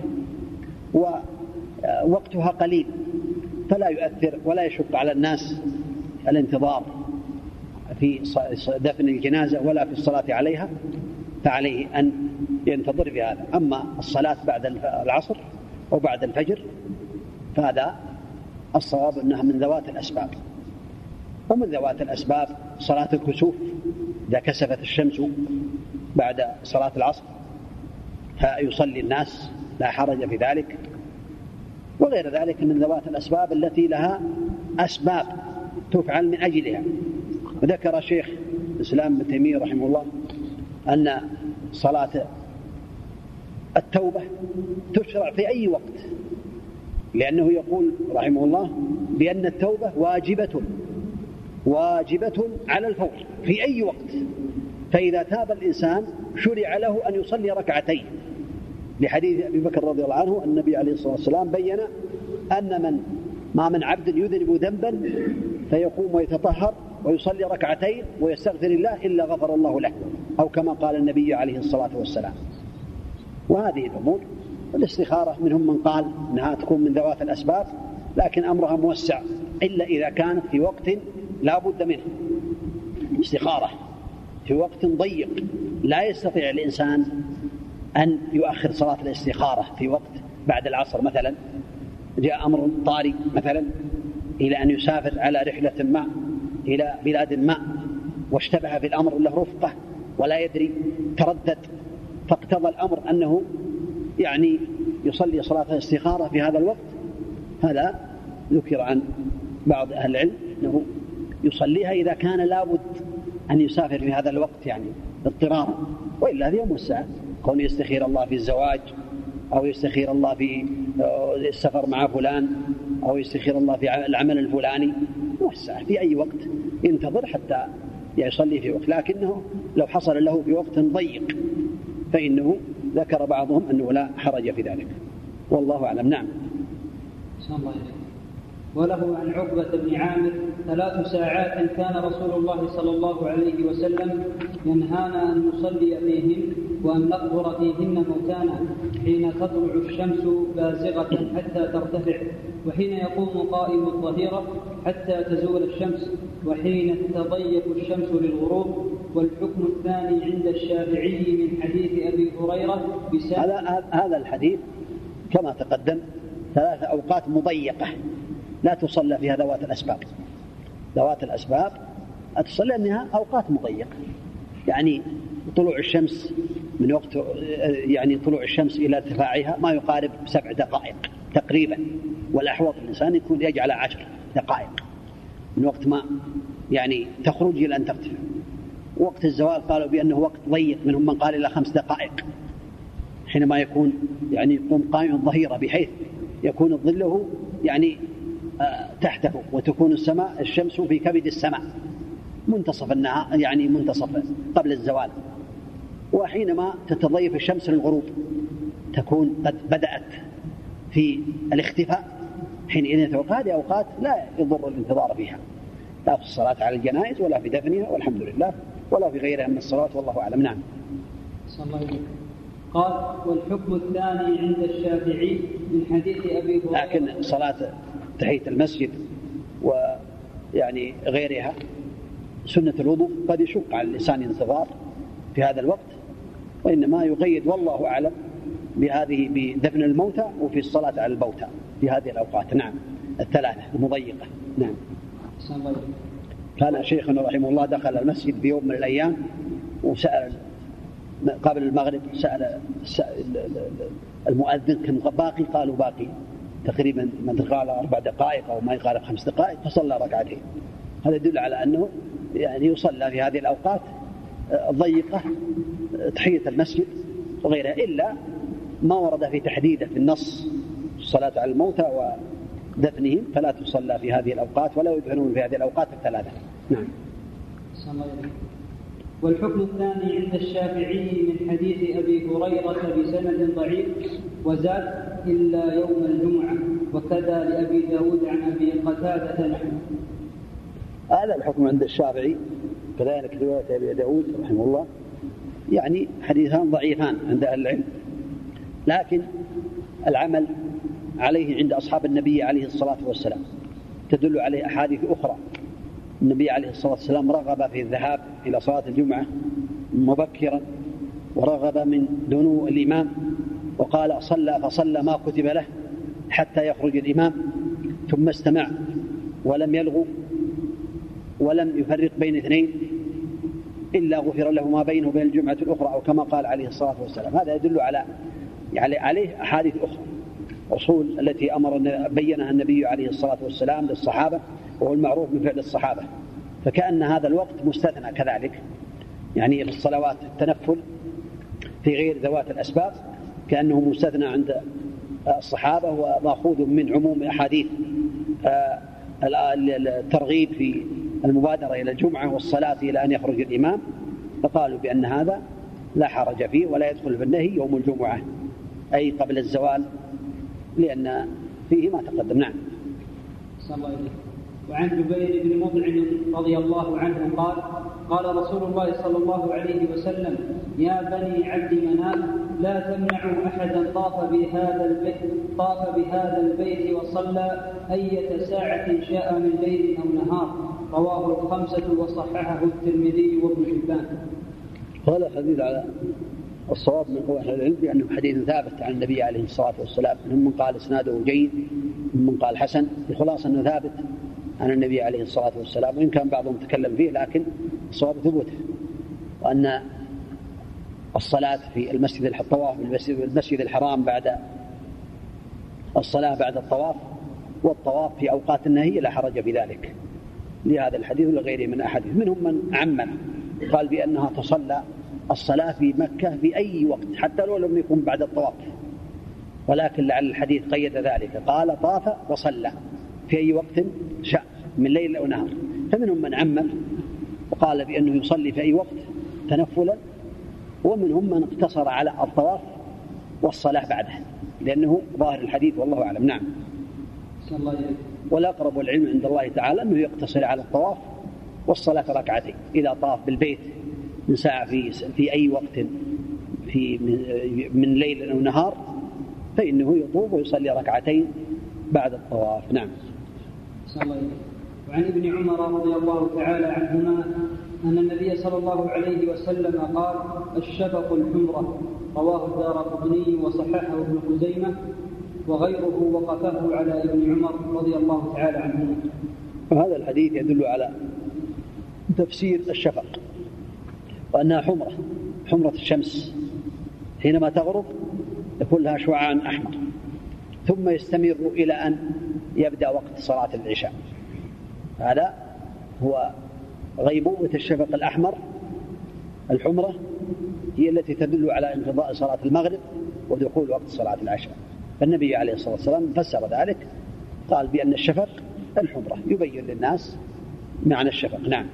ووقتها قليل، فلا يؤثر ولا يشق على الناس الانتظار في دفن الجنازة ولا في الصلاة عليها، فعليه أن ينتظر في هذا. أما الصلاة بعد العصر أو بعد الفجر فهذا الصواب أنها من ذوات الأسباب. ومن ذوات الأسباب صلاة الكسوف، إذا كسفت الشمس بعد صلاة العصر فيصلي الناس، لا حرج في ذلك. وغير ذلك من ذوات الأسباب التي لها أسباب تفعل من أجلها. وذكر شيخ الإسلام ابن تيمية رحمه الله أن صلاة التوبة تشرع في أي وقت، لأنه يقول رحمه الله بأن التوبة واجبة واجبة على الفور في أي وقت، فإذا تاب الإنسان شرع له أن يصلي ركعتين، لحديث أبي بكر رضي الله عنه النبي عليه الصلاة والسلام بيّن أن من ما من عبد يذنب ذنبا فيقوم ويتطهر ويصلي ركعتين ويستغفر الله إلا غفر الله له، أو كما قال النبي عليه الصلاة والسلام. وهذه الأمور الاستخارة منهم من قال أنها تكون من ذوات الأسباب، لكن أمرها موسع إلا إذا كانت في وقت لا بد منه. استخارة في وقت ضيق لا يستطيع الإنسان أن يؤخر صلاة الاستخارة في وقت بعد العصر، مثلا جاء أمر طارئ مثلا إلى أن يسافر على رحلة ما إلى بلاد ما واشتبه في الأمر له رفقة ولا يدري، تردد، فاقتضى الأمر أنه يعني يصلي صلاة الاستخارة في هذا الوقت. هذا ذكر عن بعض أهل العلم أنه يصليها إذا كان لابد أن يسافر في هذا الوقت يعني اضطرارا، وإلا هذه موسعة، كون يستخير الله في الزواج أو يستخير الله في السفر مع فلان أو يستخير الله في العمل الفلاني، موسعة في أي وقت ينتظر حتى يصلي في وقت. لكنه لو حصل له في وقت ضيق فإنه ذكر بعضهم أنه لا حرج في ذلك، والله أعلم. نعم. وله عن عقبة بن عامر ثلاث ساعات كان رسول الله صلى الله عليه وسلم ينهانا أن نصلي فيهن وأن نقبر فيهن موتانا، حين تطلع الشمس بازغة حتى ترتفع، وحين يقوم قائم الظهيرة حتى تزول الشمس، وحين تضيق الشمس للغروب. والحكم الثاني عند الشافعي من حديث أبي هريرة هذا هذا الحديث كما تقدم ثلاث أوقات مضيقة لا تصلى فيها ذوات الأسباب. ذوات الأسباب تصلى أنها أوقات مضيقة، يعني طلوع الشمس من وقت يعني طلوع الشمس إلى ارتفاعها ما يقارب سبع دقائق تقريبا، والأحوط الإنسان يكون يجعل عشر دقائق من وقت ما يعني تخرج إلى أن ترتفع. وقت الزوال قالوا بأنه وقت ضيق، منهم من قال إلى خمس دقائق حينما يكون يعني يقوم قائم الظهيرة بحيث يكون ظله يعني تحته وتكون السماء الشمس في كبد السماء منتصف النهار يعني منتصف قبل الزوال. وحينما تتضيف الشمس للغروب تكون قد بدأت في الاختفاء، حينئذ يتوقع. هذه أوقات لا يضر الانتظار فيها، لا في الصلاة على الجنائز ولا في دفنها والحمد لله ولا في غيرها من الصلاة، والله أعلم. نعم. قال والحكم الثاني عند الشافعي من حديث أبي هريرة. لكن صلاة تحية المسجد ويعني غيرها سنة الوضوء قد يشق على الإنسان الانتظار في هذا الوقت، وإنما يقيد والله أعلم بهذه بدفن الموتى وفي الصلاة على الموتى في هذه الأوقات. نعم الثلاثة المضيقة. نعم. كان شيخنا رحمه الله دخل المسجد في يوم من الأيام وسأل قبل المغرب، سأل المؤذن كم باقي؟ قالوا باقي تقريبا ما قال أربع دقائق أو ما يقارب خمس دقائق، فصلى ركعتين. هذا يدل على أنه يعني يصلى في هذه الأوقات الضيقة تحية المسجد وغيرها، إلا ما ورد في تحديده في النص الصلاة على الموتى ودفنهم فلا تصلى في هذه الأوقات ولا يدفنون في هذه الأوقات الثلاثة. نعم. والحكم الثاني عند الشافعي من حديث أبي هريرة بسند ضعيف وزاد إلا يوم الجمعة، وكذا لأبي داود عن أبي قتادة نحن. هذا الحكم عند الشافعي، كذلك رواية أبي داود رحمه الله، يعني حديثان ضعيفان عند أهل العلم، لكن العمل عليه عند أصحاب النبي عليه الصلاة والسلام تدل عليه أحاديث أخرى. النبي عليه الصلاة والسلام رغب في الذهاب إلى صلاة الجمعة مبكرا، ورغب من دنو الإمام، وقال صلى فصلى ما كتب له حتى يخرج الإمام، ثم استمع ولم يلغو ولم يفرق بين اثنين، إلا غفر له ما بينه وبين الجمعة الأخرى، أو كما قال عليه الصلاة والسلام. هذا يدل على يعني عليه أحاديث أخرى أصول التي أمر بينها النبي عليه الصلاة والسلام للصحابة، وهو المعروف من فعل الصحابة. فكأن هذا الوقت مستثنى كذلك، يعني في الصلوات التنفل في غير ذوات الأسباب كأنه مستثنى عند الصحابة، ومأخوذ من عموم أحاديث الترغيب في المبادرة إلى الجمعة والصلاة إلى أن يخرج الإمام، فقالوا بأن هذا لا حرج فيه ولا يدخل في النهي يوم الجمعة أي قبل الزوال، لأن فيه ما تقدم. نعم. صلى الله عليه وسلم. وعن جبير بن مطعم رضي الله عنه قال قال رسول الله صلى الله عليه وسلم: يا بني عبد مناف لا تمنعوا أحدا طاف بهذا البيت طاف بهذا البيت وصلى أية ساعة شاء من ليل أو نهار. رواه الخمسة وصححه الترمذي وابن حبان. هذا حديث على الصواب من قول أهل العلم بأنه حديث ثابت عن النبي عليه الصلاة والسلام، من قال إسناده جيد من قال حسن، الخلاصة أنه ثابت عن النبي عليه الصلاة والسلام، وإن كان بعضهم تكلم فيه لكن الصواب ثبوته، وأن الصلاة في المسجد الطواف بالمسجد الحرام بعد الصلاة بعد الطواف، والطواف في أوقات النهي لا حرج بذلك، لهذا الحديث لغيره من أحاديث. منهم من عمم قال بأنها تصلى الصلاة في مكة في أي وقت حتى لو لم يكن بعد الطواف، ولكن لعل الحديث قيد ذلك، قال طاف وصلى في أي وقت شاء من ليل أو نهار. فمنهم من عمم وقال بأنه يصلي في أي وقت تنفلا، ومنهم من اقتصر على الطواف والصلاة بعده، لأنه ظاهر الحديث والله أعلم. نعم. والأقرب العلم عند الله تعالى أنه يقتصر على الطواف والصلاة ركعتين إذا طاف بالبيت من ساعة في, في أي وقت في من ليل أو نهار، فإنه يطوف ويصلي ركعتين بعد الطواف. نعم. وعن ابن عمر رضي الله تعالى عنهما أن النبي صلى الله عليه وسلم قال: الشفق الحمرة. رواه الدارقطني وصححه ابن خزيمة وغيره وقفه على ابن عمر رضي الله تعالى عنهما. وهذا الحديث يدل على تفسير الشفق، وأنها حمرة حمرة الشمس حينما تغرب يكون لها شعاع أحمر، ثم يستمر إلى أن يبدأ وقت صلاة العشاء. هذا هو غيبوبة الشفق الأحمر. الحمرة هي التي تدل على انقضاء صلاة المغرب ودخول وقت صلاة العشاء، فالنبي عليه الصلاة والسلام فسر ذلك، قال بأن الشفق الحمرة، يبين للناس معنى الشفق. نعم.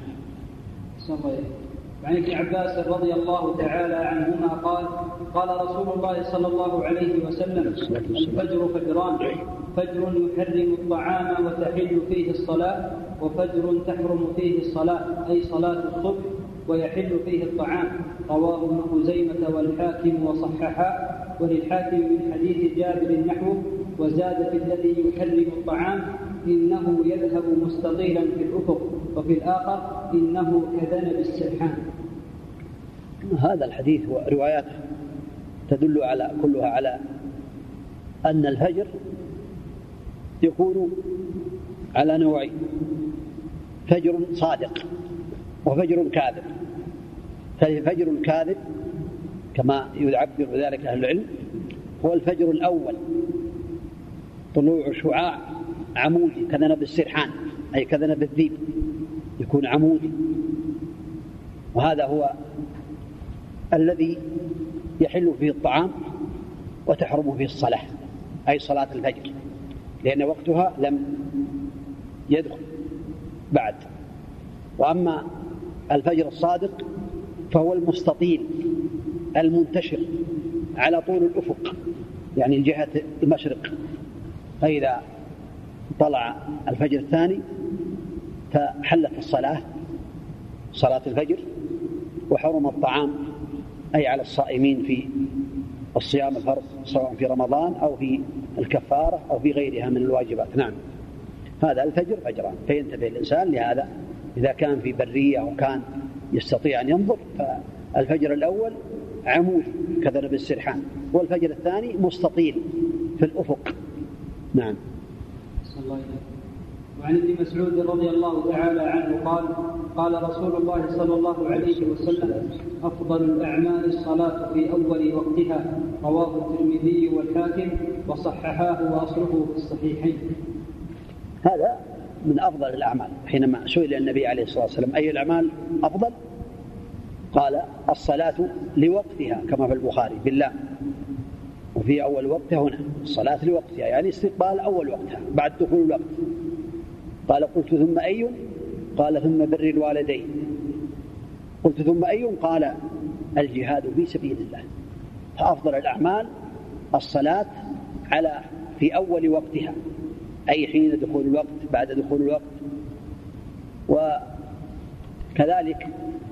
وعن ابن عباس رضي الله تعالى عنهما قال: قال رسول الله صلى الله عليه وسلم: الفجر فجران، فجر يحرم الطعام وتحل فيه الصلاة، وفجر تحرم فيه الصلاة أي صلاة الصبح ويحل فيه الطعام. رواه ابن خزيمة والحاكم وصححا، وللحاكم من حديث جابر نحوه، وزاد في الذي يحرم الطعام: إنه يذهب مستطيلا في الأفق، وفي الآخر: إنه كذنب السرحان. هذا الحديث ورواياته تدل على كلها على أن الفجر يكون على نوعين: فجر صادق وفجر كاذب. فالفجر الكاذب كما يعبر ذلك أهل العلم هو الفجر الأول، طلوع شعاع عمودي كذنب السرحان أي كذنب الذيب، يكون عمودي، وهذا هو الذي يحل فيه الطعام وتحرم فيه الصلاة أي صلاة الفجر، لأن وقتها لم يدخل بعد. وأما الفجر الصادق فهو المستطيل المنتشر على طول الأفق، يعني الجهة المشرق، فإذا طلع الفجر الثاني فحلت الصلاة صلاة الفجر، وحرم الطعام أي على الصائمين في الصيام الفرض سواء في رمضان أو في الكفارة أو في غيرها من الواجبات. نعم. هذا الفجر فجران، فينتبه الإنسان لهذا إذا كان في برية أو كان يستطيع أن ينظر، فالفجر الأول عمود كذنب السرحان، والفجر الثاني مستطيل في الأفق. نعم. وعن ابن مسعود رضي الله تعالى عنه قال قال رسول الله صلى الله عليه وسلم أفضل الأعمال الصلاة في أول وقتها. رواه الترمذي والحاكم وصححاه وأصله في الصحيحين. هذا من أفضل الأعمال. حينما سئل النبي عليه الصلاة والسلام أي الأعمال أفضل قال الصلاة لوقتها كما في البخاري بالله، وفي أول وقتها هنا الصلاة لوقتها يعني استقبال أول وقتها بعد دخول الوقت. قال قلت ثم أي؟ قال ثم بر الوالدين. قلت ثم أي؟ قال الجهاد في سبيل الله. فأفضل الأعمال الصلاة على في أول وقتها أي حين دخول الوقت بعد دخول الوقت. وكذلك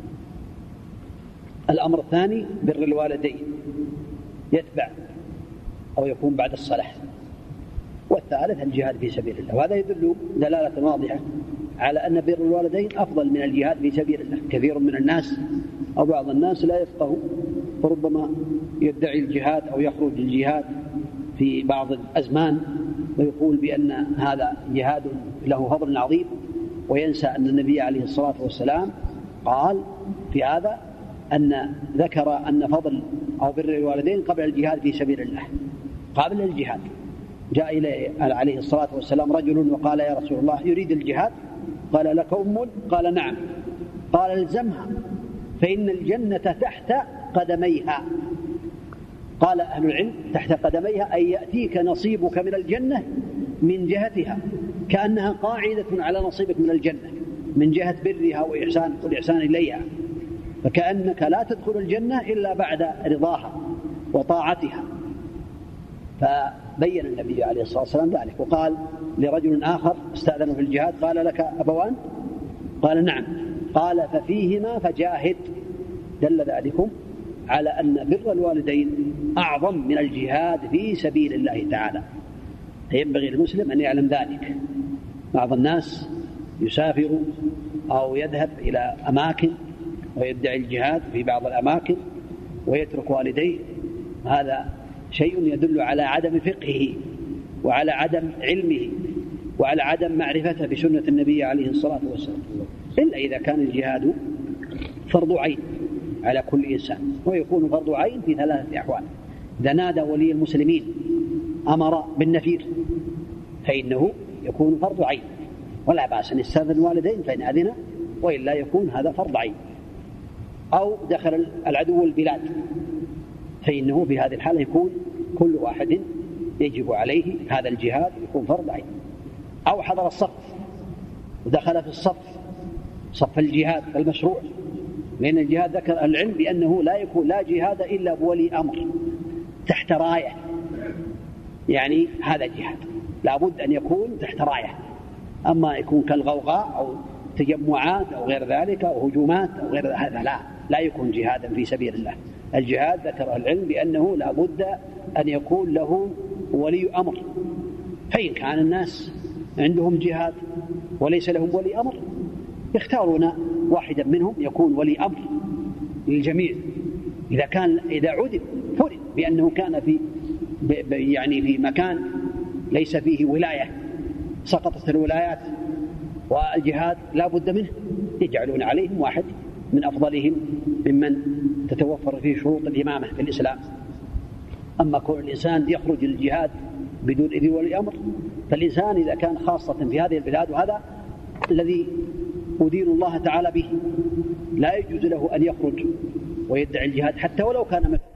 الأمر الثاني بر الوالدين يتبع أو يكون بعد الصلاة. والثالث الجهاد في سبيل الله. وهذا يدل دلالة واضحة على أن بر الوالدين أفضل من الجهاد في سبيل الله. كثير من الناس أو بعض الناس لا يفقه فربما يدعي الجهاد أو يخرج الجهاد في بعض الأزمان ويقول بأن هذا جهاد له فضل عظيم، وينسى أن النبي عليه الصلاة والسلام قال في هذا أن ذكر أن فضل أو بر الوالدين قبل الجهاد في سبيل الله قبل الجهاد. جاء إليه عليه الصلاة والسلام رجل وقال يا رسول الله يريد الجهاد، قال لك أم؟ قال نعم. قال الزمها فإن الجنة تحت قدميها. قال أهل العلم تحت قدميها أي يأتيك نصيبك من الجنة من جهتها، كأنها قاعدة على نصيبك من الجنة من جهة برها وإحسان والإحسان إليها، فكأنك لا تدخل الجنة إلا بعد رضاها وطاعتها. فبين النبي عليه الصلاة والسلام ذلك. وقال لرجل آخر استأذنه في الجهاد قال لك أبوان؟ قال نعم. قال ففيهما فجاهد. دل ذلكم على أن بر الوالدين أعظم من الجهاد في سبيل الله تعالى. فينبغي المسلم أن يعلم ذلك. بعض الناس يسافر أو يذهب إلى أماكن ويدعي الجهاد في بعض الأماكن ويترك والديه، هذا شيء يدل على عدم فقهه وعلى عدم علمه وعلى عدم معرفته بسنة النبي عليه الصلاة والسلام، إلا إذا كان الجهاد فرض عين على كل إنسان. ويكون فرض عين في ثلاثة أحوال: إذا نادى ولي المسلمين أمر بالنفير فإنه يكون فرض عين ولا بأس أن يستأذن الوالدين فإن أذن، وإلا يكون هذا فرض عين. أو دخل العدو البلاد فإنه في هذه الحالة يكون كل واحد يجب عليه هذا الجهاد يكون فرض عين. أو حضر الصف ودخل في الصف صف الجهاد المشروع، لأن الجهاد ذكر العلم بأنه لا يكون لا جهاد إلا بولي أمر تحت راية، يعني هذا جهاد لابد أن يكون تحت راية. أما يكون كالغوغاء أو تجمعات أو غير ذلك أو هجومات أو غير هذا لا لا يكون جهادا في سبيل الله. الجهاد ذكر العلم بأنه لابد أن يكون له ولي أمر. فإن كان الناس عندهم جهاد وليس لهم ولي أمر يختارون واحدا منهم يكون ولي أمر للجميع. إذا كان إذا عدل فرض بأنه كان في يعني في مكان ليس فيه ولاية سقطت الولايات والجهاد لا بد منه، يجعلون عليهم واحد من أفضلهم ممن تتوفر فيه شروط الإمامة في الإسلام. أما كل الإنسان يخرج الجهاد بدون إذن ولي أمر، فالإنسان إذا كان خاصة في هذه البلاد، وهذا الذي أدين الله تعالى به، لا يجوز له أن يخرج ويدعي الجهاد حتى ولو كان